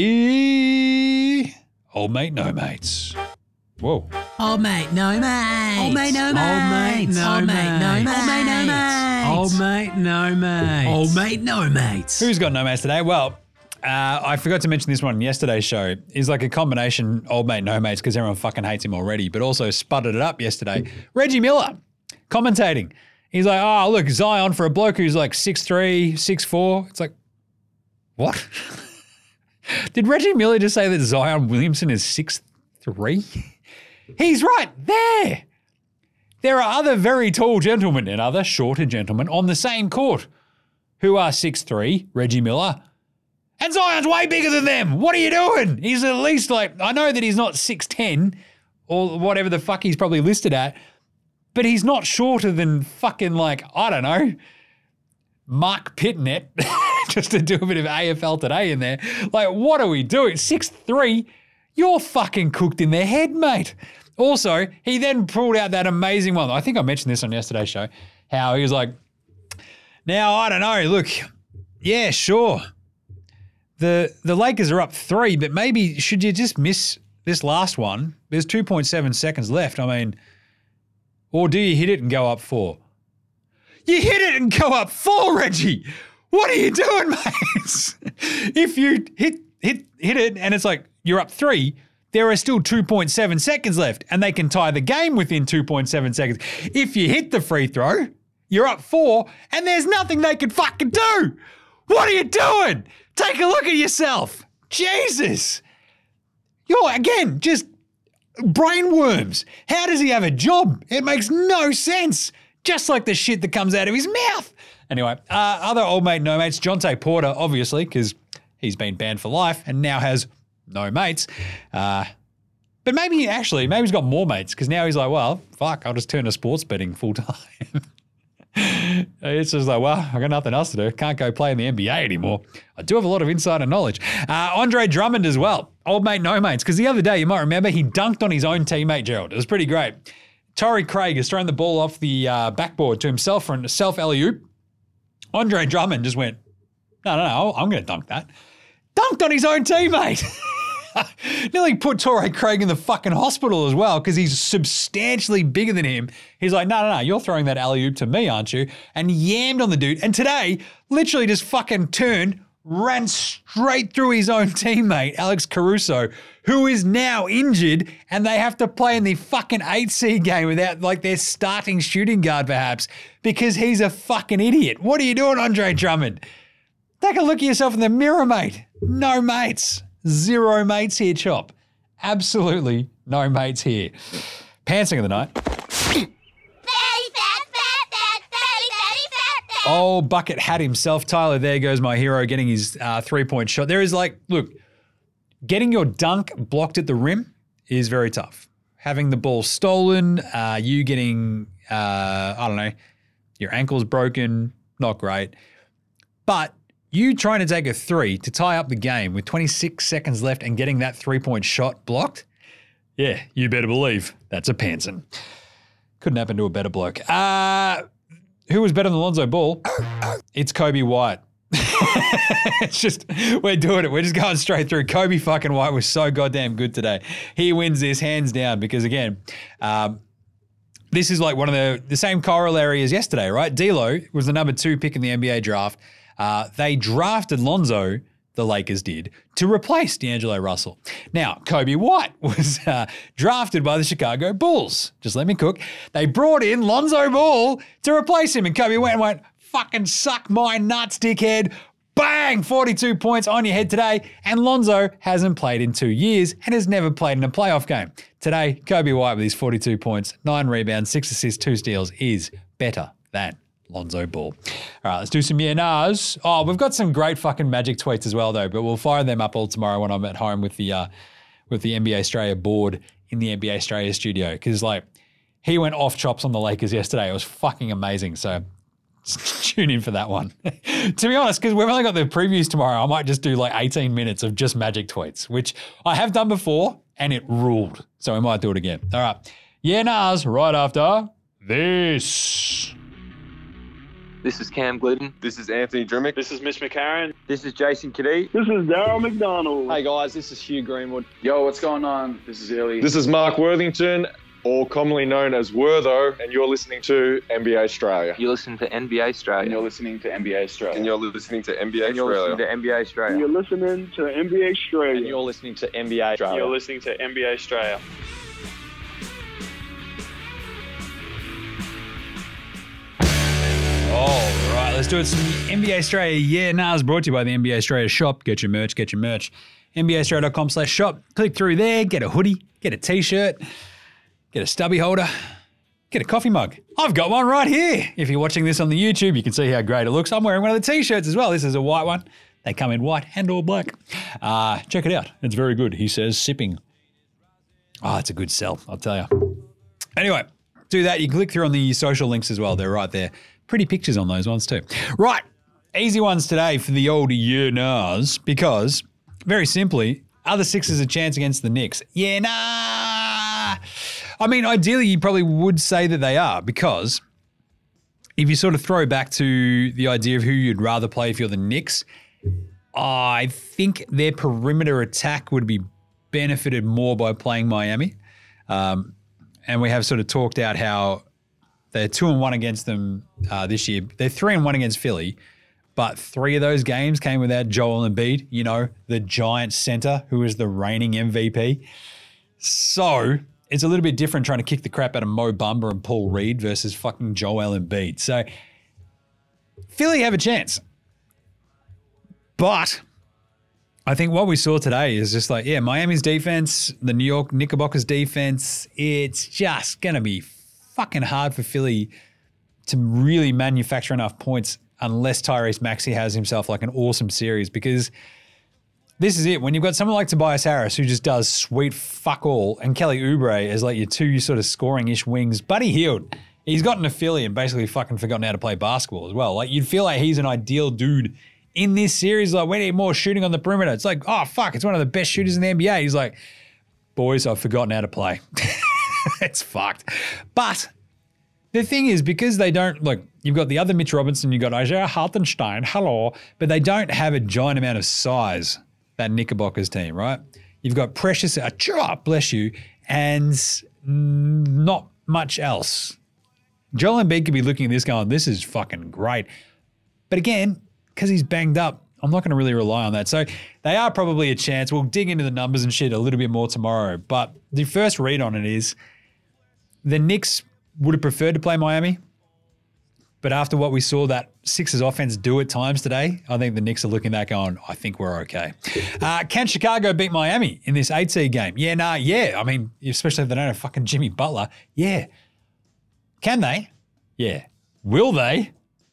the Old Mate No Mates. Whoa. Old mate, no mate. Old mate, no Old mate, mates. no Old mate. mate, no Old mate, no mates. mates. Old mate, no mates. Old mate, no mates. Who's got no mates today? Well, uh, I forgot to mention this one in yesterday's show. He's like a combination Old Mate No Mates because everyone fucking hates him already, but also sputtered it up yesterday. Reggie Miller commentating. He's like, oh, look, Zion for a bloke who's like six three, six four. It's like, what? Did Reggie Miller just say that Zion Williamson is six three? He's right there. There are other very tall gentlemen and other shorter gentlemen on the same court who are six three, Reggie Miller, and Zion's way bigger than them. What are you doing? He's at least like, I know that he's not six ten or whatever the fuck he's probably listed at, but he's not shorter than fucking like, I don't know, Mark Pitnet, just to do a bit of A F L Today in there. Like, what are we doing? six three, you're fucking cooked in their head, mate. Also, he then pulled out that amazing one. I think I mentioned this on yesterday's show, how he was like, now, I don't know, look, yeah, sure. The the Lakers are up three, but maybe should you just miss this last one? There's two point seven seconds left. I mean, or do you hit it and go up four? You hit it and go up four, Reggie. What are you doing, mate? If you hit hit hit it and it's like you're up three, there are still two point seven seconds left and they can tie the game within two point seven seconds. If you hit the free throw, you're up four and there's nothing they can fucking do. What are you doing? Take a look at yourself. Jesus. You're, again, just brainworms. How does he have a job? It makes no sense. Just like the shit that comes out of his mouth. Anyway, uh, other Old Mate No Mates, Jonte Porter, obviously, because he's been banned for life and now has no mates. Uh, but maybe, actually, maybe he's got more mates because now he's like, well, fuck, I'll just turn to sports betting full time. It's just like, well, I got nothing else to do. Can't go play in the N B A anymore. I do have a lot of insider knowledge. Uh, Andre Drummond as well. Old Mate No Mates. Because the other day, you might remember, he dunked on his own teammate, Gerald. It was pretty great. Torrey Craig has thrown the ball off the uh, backboard to himself for a self alley-oop. Andre Drummond just went, no, no, no, I'm going to dunk that. Dunked on his own teammate. Nearly put Torrey Craig in the fucking hospital as well because he's substantially bigger than him. He's like, no, no, no, you're throwing that alley-oop to me, aren't you? And yammed on the dude. And today, literally just fucking turned, ran straight through his own teammate, Alex Caruso, who is now injured and they have to play in the fucking eight seed game without like their starting shooting guard perhaps because he's a fucking idiot. What are you doing, Andre Drummond? Take a look at yourself in the mirror, mate. No mates. Zero mates here, Chop. Absolutely no mates here. Pantsing of the night. Fatty, fat, fat, fat, fatty, fatty, fat, fat. Oh, bucket hat himself. Tyler, there goes my hero getting his uh, three-point shot. There is like, look, getting your dunk blocked at the rim is very tough. Having the ball stolen, uh, you getting, uh, I don't know, your ankle's broken, not great. But you trying to take a three to tie up the game with twenty-six seconds left and getting that three-point shot blocked, yeah, you better believe that's a pantsing. Couldn't happen to a better bloke. Uh, who was better than Lonzo Ball? It's Kobe White. It's just, we're doing it. We're just going straight through. Kobe fucking White was so goddamn good today. He wins this hands down because, again, um, this is like one of the, the same corollary as yesterday, right? D'Lo was the number two pick in the N B A draft. Uh, they drafted Lonzo, the Lakers did, to replace D'Angelo Russell. Now, Kobe White was uh, drafted by the Chicago Bulls. Just let me cook. They brought in Lonzo Ball to replace him, and Kobe went and went, fucking suck my nuts, dickhead. Bang! forty-two points on your head today. And Lonzo hasn't played in two years and has never played in a playoff game. Today, Kobe White with his forty-two points, nine rebounds, six assists, two steals is better than Lonzo Ball. All right, let's do some yeah nahs. Oh, we've got some great fucking Magic tweets as well, though, but we'll fire them up all tomorrow when I'm at home with the uh, with the N B A Australia board in the N B A Australia studio. Because, like, he went off chops on the Lakers yesterday. It was fucking amazing. So tune in for that one. To be honest, because we've only got the previews tomorrow, I might just do like eighteen minutes of just Magic tweets, which I have done before and it ruled. So we might do it again. All right. Yeah nahs right after this. This is Cam Glidden. This is Anthony Drimmick. This is Mitch McCarron. This is Jason Kadee. This is Daryl McDonald. Hey guys, this is Hugh Greenwood. Yo, what's going on? This is Illy. This is Mark Worthington, or commonly known as Wortho, and you're listening to N B A Australia. You're listening to N B A Australia. And you're listening to N B A Australia. And you're listening to N B A And you're Australia. listening to N B A Australia. And you're listening to N B A Australia. And you're listening to N B A Australia. You're listening to N B A Australia. All right, let's do it. Some N B A Australia yeah nahs brought to you by the N B A Australia shop. Get your merch, get your merch. N B A Australia dot com slash shop. Click through there, get a hoodie, get a t-shirt, get a stubby holder, get a coffee mug. I've got one right here. If you're watching this on the YouTube, you can see how great it looks. I'm wearing one of the t-shirts as well. This is a white one. They come in white and or black. Uh, check it out. It's very good. He says sipping. Oh, it's a good sell, I'll tell you. Anyway, do that. You can click through on the social links as well. They're right there. Pretty pictures on those ones too. Right, easy ones today for the old yeah nahs because, very simply, are the Sixers a chance against the Knicks? Yeah, nah. I mean, ideally, you probably would say that they are because if you sort of throw back to the idea of who you'd rather play if you're the Knicks, I think their perimeter attack would be benefited more by playing Miami. Um, and we have sort of talked out how they're two and one against them uh, this year. They're three and one against Philly, but three of those games came without Joel Embiid, you know, the giant center who is the reigning M V P. So it's a little bit different trying to kick the crap out of Mo Bamba and Paul Reed versus fucking Joel Embiid. So Philly have a chance. But I think what we saw today is just like, yeah, Miami's defense, the New York Knickerbockers defense, it's just going to be fucking hard for Philly to really manufacture enough points unless Tyrese Maxey has himself like an awesome series, because this is it. When you've got someone like Tobias Harris who just does sweet fuck all and Kelly Oubre as like your two sort of scoring-ish wings, Buddy Hield, he's gotten a Philly and basically fucking forgotten how to play basketball as well. Like you'd feel like he's an ideal dude in this series. Like we need more shooting on the perimeter. It's like, oh fuck, it's one of the best shooters in the N B A. He's like, boys, I've forgotten how to play. It's fucked. But the thing is, because they don't, look, you've got the other Mitch Robinson, you've got Isaiah Hartenstein, hello, but they don't have a giant amount of size, that Knickerbockers team, right? You've got Precious, uh, bless you, and not much else. Joel Embiid could be looking at this going, this is fucking great. But again, because he's banged up, I'm not going to really rely on that. So they are probably a chance. We'll dig into the numbers and shit a little bit more tomorrow. But the first read on it is the Knicks would have preferred to play Miami. But after what we saw that Sixers offense do at times today, I think the Knicks are looking at that going, I think we're okay. Uh, can Chicago beat Miami in this eight seed game? Yeah, nah, yeah. I mean, especially if they don't have fucking Jimmy Butler. Yeah. Can they? Yeah. Will they?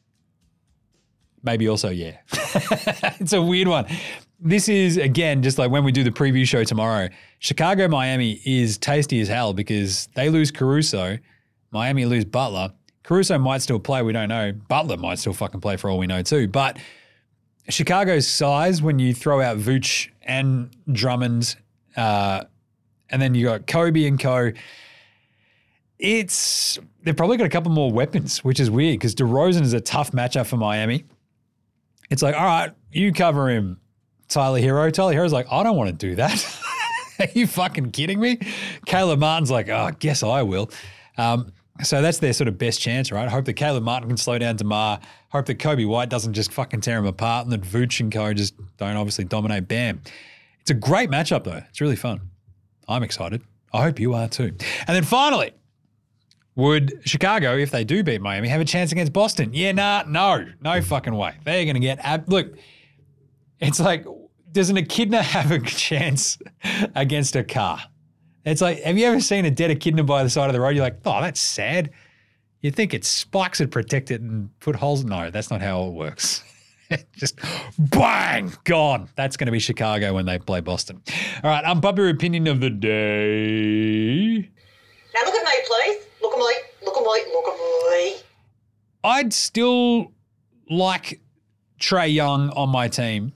Maybe also, yeah. It's a weird one. This is, again, just like when we do the preview show tomorrow, Chicago, Miami is tasty as hell because they lose Caruso, Miami lose Butler. Caruso might still play, we don't know. Butler might still fucking play for all we know too. But Chicago's size, when you throw out Vooch and Drummond, uh, and then you got Kobe and co, it's, they've probably got a couple more weapons, which is weird because DeRozan is a tough matchup for Miami. It's like, all right, you cover him, Tyler Hero. Tyler Hero's like, I don't want to do that. Are you fucking kidding me? Caleb Martin's like, oh, I guess I will. Um, so that's their sort of best chance, right? I hope that Caleb Martin can slow down Demar. Hope that Kobe White doesn't just fucking tear him apart and that Vooch and co just don't obviously dominate Bam. It's a great matchup, though. It's really fun. I'm excited. I hope you are too. And then finally, would Chicago, if they do beat Miami, have a chance against Boston? Yeah, nah, no. No fucking way. They're going to get ab- – look, it's like – does an echidna have a chance against a car? It's like, have you ever seen a dead echidna by the side of the road? You're like, oh, that's sad. You'd think its spikes would protect it and put holes. No, that's not how it works. Just bang, gone. That's going to be Chicago when they play Boston. All right, unpopular opinion of the day. Now look at me, please. Look at me. Look at me. Look at me. I'd still like Trae Young on my team.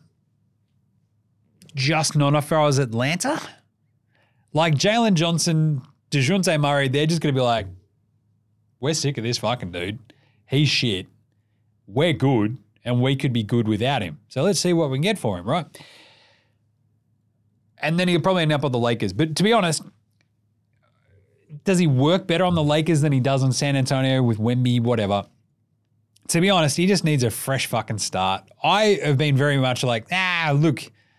Just not if I was Atlanta. Like Jalen Johnson, DeJounte Murray, they're just going to be like, we're sick of this fucking dude. He's shit. We're good, and we could be good without him. So let's see what we can get for him, right? And then he'll probably end up on the Lakers. But to be honest, does he work better on the Lakers than he does on San Antonio with Wemby, whatever? To be honest, he just needs a fresh fucking start. I have been very much like, ah, look,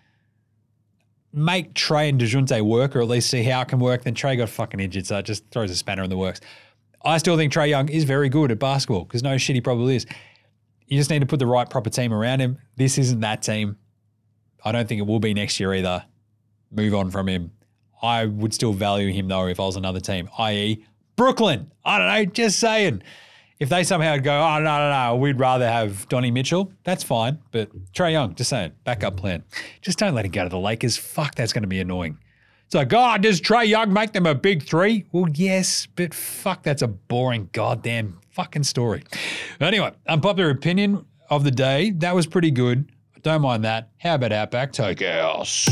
make Trae and DeJounte work, or at least see how it can work. Then Trae got fucking injured, so it just throws a spanner in the works. I still think Trae Young is very good at basketball, because no shit, he probably is. You just need to put the right proper team around him. This isn't that team. I don't think it will be next year either. Move on from him. I would still value him, though, if I was another team, that is. Brooklyn. I don't know, just saying. If they somehow go, oh, no, no, no, we'd rather have Donnie Mitchell, that's fine. But Trae Young, just saying, backup plan. Just don't let him go to the Lakers. Fuck, that's going to be annoying. It's like, oh, does Trae Young make them a big three? Well, yes, but fuck, that's a boring goddamn fucking story. Anyway, unpopular opinion of the day. That was pretty good. Don't mind that. How about Outback Takehouse?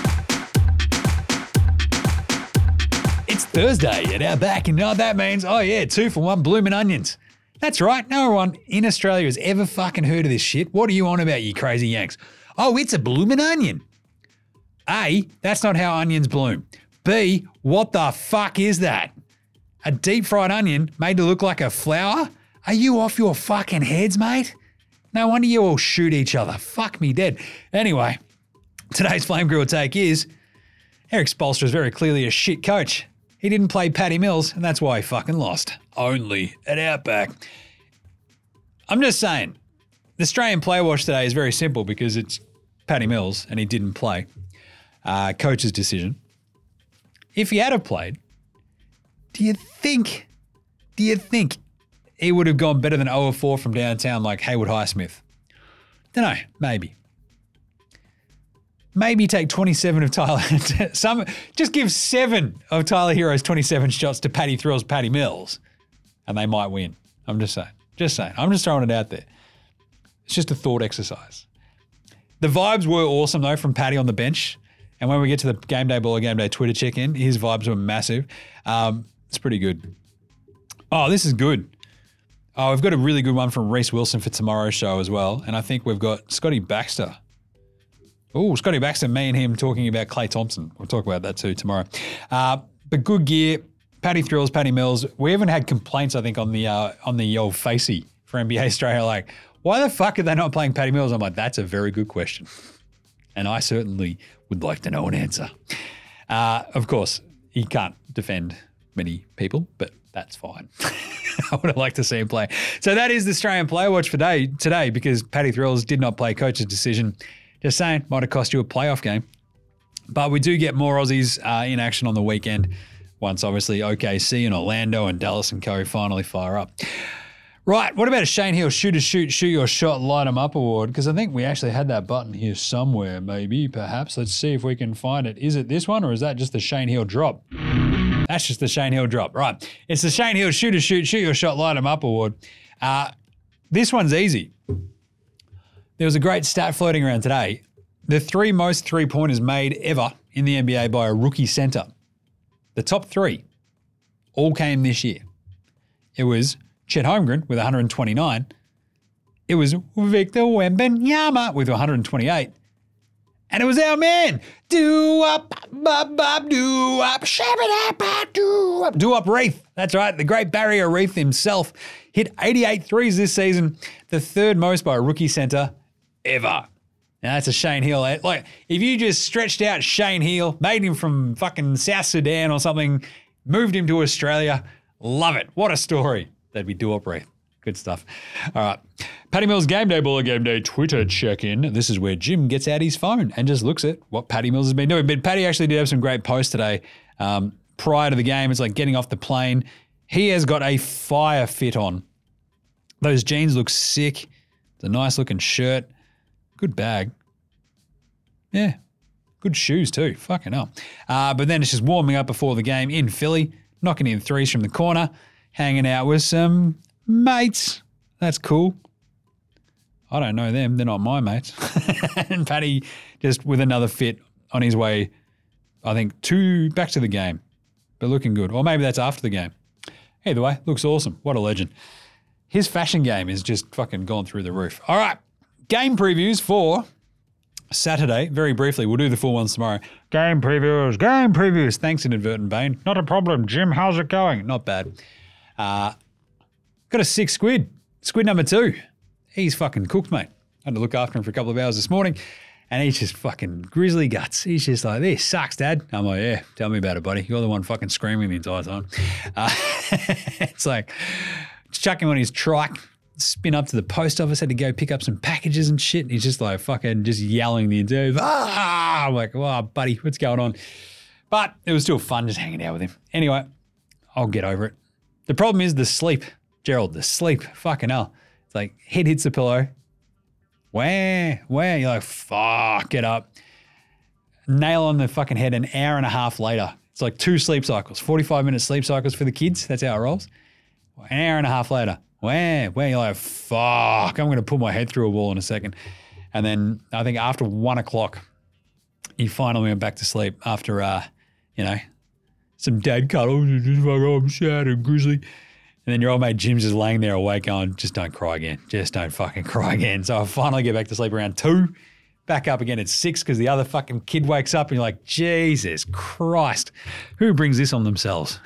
It's Thursday at Outback, and you know what that means? Oh, yeah, two for one blooming onions. That's right. No one in Australia has ever fucking heard of this shit. What are you on about, you crazy Yanks? Oh, it's a blooming onion. A, that's not how onions bloom. B, what the fuck is that? A deep fried onion made to look like a flower? Are you off your fucking heads, mate? No wonder you all shoot each other. Fuck me dead. Anyway, today's Flame Grill take is Eric Spoelstra is very clearly a shit coach. He didn't play Patty Mills, and that's why he fucking lost. Only at Outback. I'm just saying, the Australian player watch today is very simple because it's Patty Mills and he didn't play. Uh, coach's decision. If he had have played, do you think, do you think he would have gone better than oh for four from downtown like Haywood Highsmith? Don't know, maybe. Maybe take twenty-seven of Tyler. Some just give seven of Tyler Hero's twenty-seven shots to Patty Thrill's Patty Mills, and they might win. I'm just saying. Just saying. I'm just throwing it out there. It's just a thought exercise. The vibes were awesome though from Patty on the bench, and when we get to the Game Day Ball, Game Day Twitter check-in, his vibes were massive. Um, it's pretty good. Oh, this is good. Oh, we've got a really good one from Reese Wilson for tomorrow's show as well, and I think we've got Scotty Baxter. Oh, Scotty Baxter, me and him talking about Klay Thompson. We'll talk about that too tomorrow. Uh, but good gear, Patty Thrills, Patty Mills. We haven't had complaints, I think, on the uh, on the old facey for N B A Australia. Like, why the fuck are they not playing Patty Mills? I'm like, that's a very good question. And I certainly would like to know an answer. Uh, of course, he can't defend many people, but that's fine. I would have liked to see him play. So that is the Australian Player Watch for day, today because Patty Thrills did not play, coach's decision. Just saying, might have cost you a playoff game. But we do get more Aussies uh, in action on the weekend once, obviously, O K C and Orlando and Dallas and Co finally fire up. Right, what about a Shane Hill shoot a shoot, shoot your shot, light 'em up award? Because I think we actually had that button here somewhere, maybe, perhaps. Let's see if we can find it. Is it this one or is that just the Shane Hill drop? That's just the Shane Hill drop. Right, it's the Shane Hill shoot a shoot, shoot your shot, light 'em up award. Uh, this one's easy. There was a great stat floating around today. The three most three-pointers made ever in the N B A by a rookie center. The top three all came this year. It was Chet Holmgren with one hundred twenty-nine, It was Victor Wembanyama with one hundred twenty-eight. And it was our man, Do-Up, Bub-Bub, Do-Up, Shabba-Dabba, Do-Up, Do-Up Reith. That's right, the Great Barrier Reith himself hit eighty-eight threes this season, the third most by a rookie center ever. Now, that's a Shane Heal. Like, if you just stretched out Shane Heal, made him from fucking South Sudan or something, moved him to Australia, love it. What a story. That'd be Do-Up Reith. Good stuff. All right. Paddy Mills Game Day, Baller Game Day Twitter check-in. This is where Jim gets out his phone and just looks at what Paddy Mills has been doing. But Paddy actually did have some great posts today. Um, prior to the game, it's like getting off the plane. He has got a fire fit on. Those jeans look sick. It's a nice-looking shirt. Good bag. Yeah. Good shoes too. Fucking hell. Uh, but then it's just warming up before the game in Philly, knocking in threes from the corner, hanging out with some mates. That's cool. I don't know them. They're not my mates. And Paddy just with another fit on his way, I think, to back to the game, but looking good. Or maybe that's after the game. Either way, looks awesome. What a legend. His fashion game is just fucking gone through the roof. All right. Game previews for Saturday. Very briefly, we'll do the full ones tomorrow. Game previews, game previews. Thanks, Inadvertent Bane. Not a problem, Jim. How's it going? Not bad. Uh, got a sick squid. Squid number two. He's fucking cooked, mate. I had to look after him for a couple of hours this morning, and he's just fucking grizzly guts. He's just like, this sucks, Dad. I'm like, yeah, tell me about it, buddy. You're the one fucking screaming the entire time. Uh, it's like, chuck him on his trike, spin up to the post office, had to go pick up some packages and shit. He's just like fucking just yelling the entire time. Ah! I'm like, oh, buddy, what's going on? But it was still fun just hanging out with him. Anyway, I'll get over it. The problem is the sleep. Gerald, the sleep. Fucking hell. It's like head hits the pillow. Where? Where? You're like, fuck, get up. Nail on the fucking head an hour and a half later. It's like two sleep cycles, forty-five minute sleep cycles for the kids. That's how it rolls. An hour and a half later. Where? Where? You're like, fuck, I'm going to put my head through a wall in a second. And then I think after one o'clock, he finally went back to sleep after, uh, you know, some dad cuddles. Just like, oh, I'm sad and grizzly. And then your old mate Jim's just laying there awake going, just don't cry again. Just don't fucking cry again. So I finally get back to sleep around two, back up again at six because the other fucking kid wakes up and you're like, Jesus Christ, who brings this on themselves?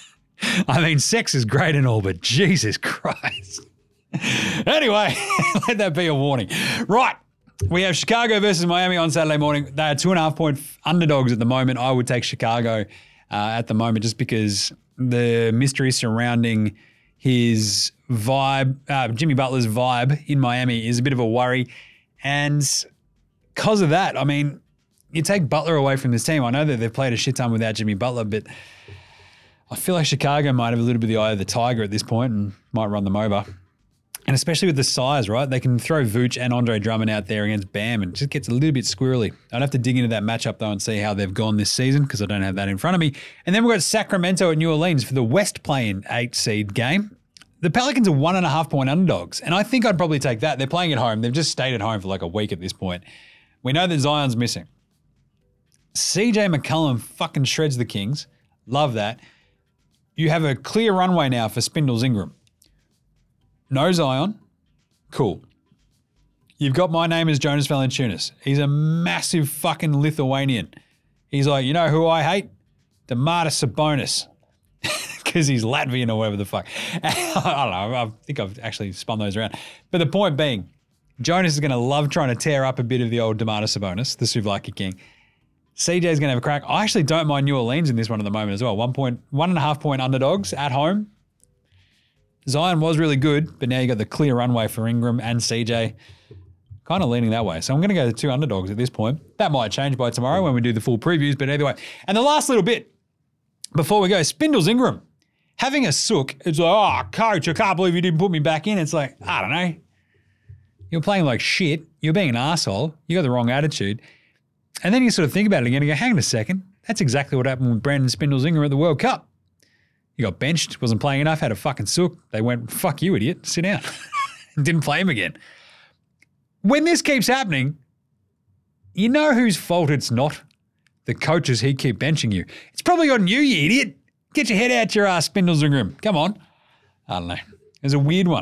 I mean, sex is great and all, but Jesus Christ. Anyway, let that be a warning. Right. We have Chicago versus Miami on Saturday morning. They are two and a half point underdogs at the moment. I would take Chicago uh, at the moment just because the mystery surrounding his vibe, uh, Jimmy Butler's vibe in Miami is a bit of a worry. And because of that, I mean, you take Butler away from this team. I know that they've played a shit ton without Jimmy Butler, but I feel like Chicago might have a little bit of the eye of the tiger at this point and might run them over. And especially with the size, right? They can throw Vooch and Andre Drummond out there against Bam and it just gets a little bit squirrely. I'd have to dig into that matchup though and see how they've gone this season because I don't have that in front of me. And then we've got Sacramento at New Orleans for the West playing eight seed game. The Pelicans are one and a half point underdogs. And I think I'd probably take that. They're playing at home. They've just stayed at home for like a week at this point. We know that Zion's missing. C J McCollum fucking shreds the Kings. Love that. You have a clear runway now for Spindles Ingram. No Zion. Cool. You've got my name as Jonas Valanciunas. He's a massive fucking Lithuanian. He's like, you know who I hate? Domantas Sabonis. Because he's Latvian or whatever the fuck. I don't know. I think I've actually spun those around. But the point being, Jonas is going to love trying to tear up a bit of the old Domantas Sabonis, the Souvlaki King. C J's going to have a crack. I actually don't mind New Orleans in this one at the moment as well. One point, one and a half point underdogs at home. Zion was really good, but now you got the clear runway for Ingram and C J. Kind of leaning that way. So I'm going to go to two underdogs at this point. That might change by tomorrow when we do the full previews, but either way. And the last little bit before we go, Spindles Ingram. Having a sook, it's like, oh, coach, I can't believe you didn't put me back in. It's like, I don't know. You're playing like shit. You're being an asshole. You got the wrong attitude. And then you sort of think about it again and go, hang on a second. That's exactly what happened with Brandon Spindles Ingram at the World Cup. He got benched, wasn't playing enough, had a fucking sook. They went, fuck you, idiot, sit down. And didn't play him again. When this keeps happening, you know whose fault it's not? The coaches he keep benching you. It's probably on you, you idiot. Get your head out your ass, Spindles Ingram. Come on. I don't know. It was a weird one. It was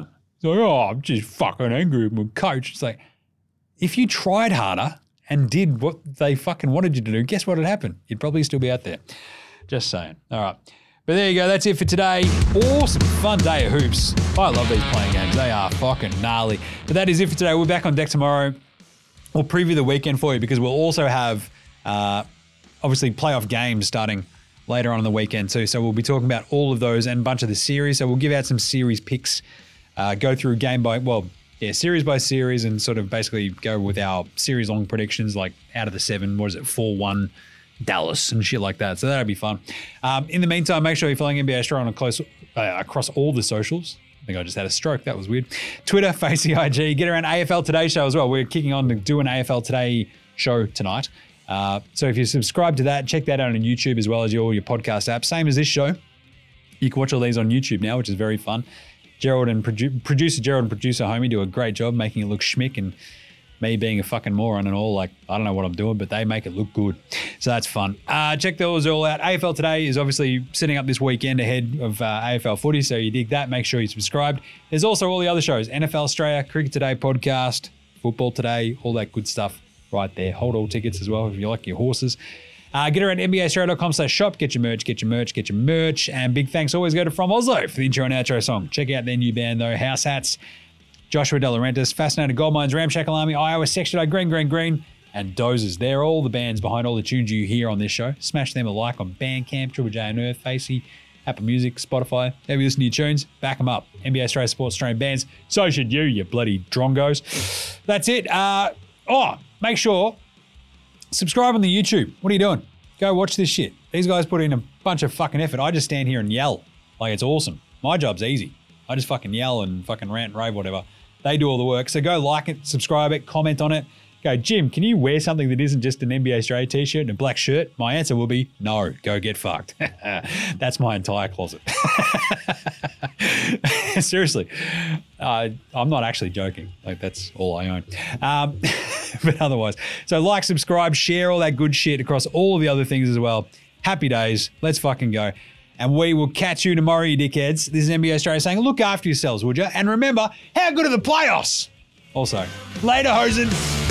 like, oh, I'm just fucking angry with my coach. It's like, if you tried harder and did what they fucking wanted you to do, guess what would happen? You'd probably still be out there. Just saying. All right. But there you go. That's it for today. Awesome, fun day of hoops. I love these playing games. They are fucking gnarly. But that is it for today. We're back on deck tomorrow. We'll preview the weekend for you because we'll also have, uh, obviously, playoff games starting later on in the weekend too. So we'll be talking about all of those and a bunch of the series. So we'll give out some series picks, uh, go through game by, well, yeah, series by series and sort of basically go with our series long predictions, like out of the seven, what is it, four one Dallas and shit like that. So that'll be fun. Um, in the meantime, make sure you're following N B A Australia on a close, uh, across all the socials. I think I just had a stroke. That was weird. Twitter, Facey I G. Get around A F L Today show as well. We're kicking on to do an A F L Today show tonight. Uh, so if you subscribe to that, check that out on YouTube as well as your, all your podcast apps. Same as this show. You can watch all these on YouTube now, which is very fun. Gerald and produ- producer Gerald and producer Homie do a great job making it look schmick, and me being a fucking moron and all, like, I don't know what I'm doing, but they make it look good. So that's fun. Uh, check those all out. A F L Today is obviously setting up this weekend ahead of uh, A F L footy, so you dig that. Make sure you're subscribed. There's also all the other shows, N F L Australia, Cricket Today podcast, Football Today, all that good stuff right there. Hold all tickets as well if you like your horses. Uh, get around N B A Australia dot com slash shop. Get your merch, get your merch, get your merch. And big thanks always go to From Oslo for the intro and outro song. Check out their new band though, House Hats. Joshua De Laurentiis, Fascinated Gold Mines, Ramshackle Army, Iowa, Section eight, Green, Green, Green, and Dozers. They're all the bands behind all the tunes you hear on this show. Smash them a like on Bandcamp, Triple J and Earth, Facey, Apple Music, Spotify. If you listen to your tunes, back them up. N B A Australia Sports Australian bands. So should you, you bloody drongos. That's it. Uh, oh, make sure, subscribe on the YouTube. What are you doing? Go watch this shit. These guys put in a bunch of fucking effort. I just stand here and yell. Like, it's awesome. My job's easy. I just fucking yell and fucking rant and rave, whatever. They do all the work. So go like it, subscribe it, comment on it. Go, Jim, can you wear something that isn't just an N B A Australia t-shirt and a black shirt? My answer will be no. Go get fucked. That's my entire closet. Seriously. Uh, I'm not actually joking. Like, that's all I own. Um, but otherwise. So like, subscribe, share all that good shit across all of the other things as well. Happy days. Let's fucking go. And we will catch you tomorrow, you dickheads. This is N B A Australia saying, look after yourselves, would you? And remember, how good are the playoffs? Also, later, hosen.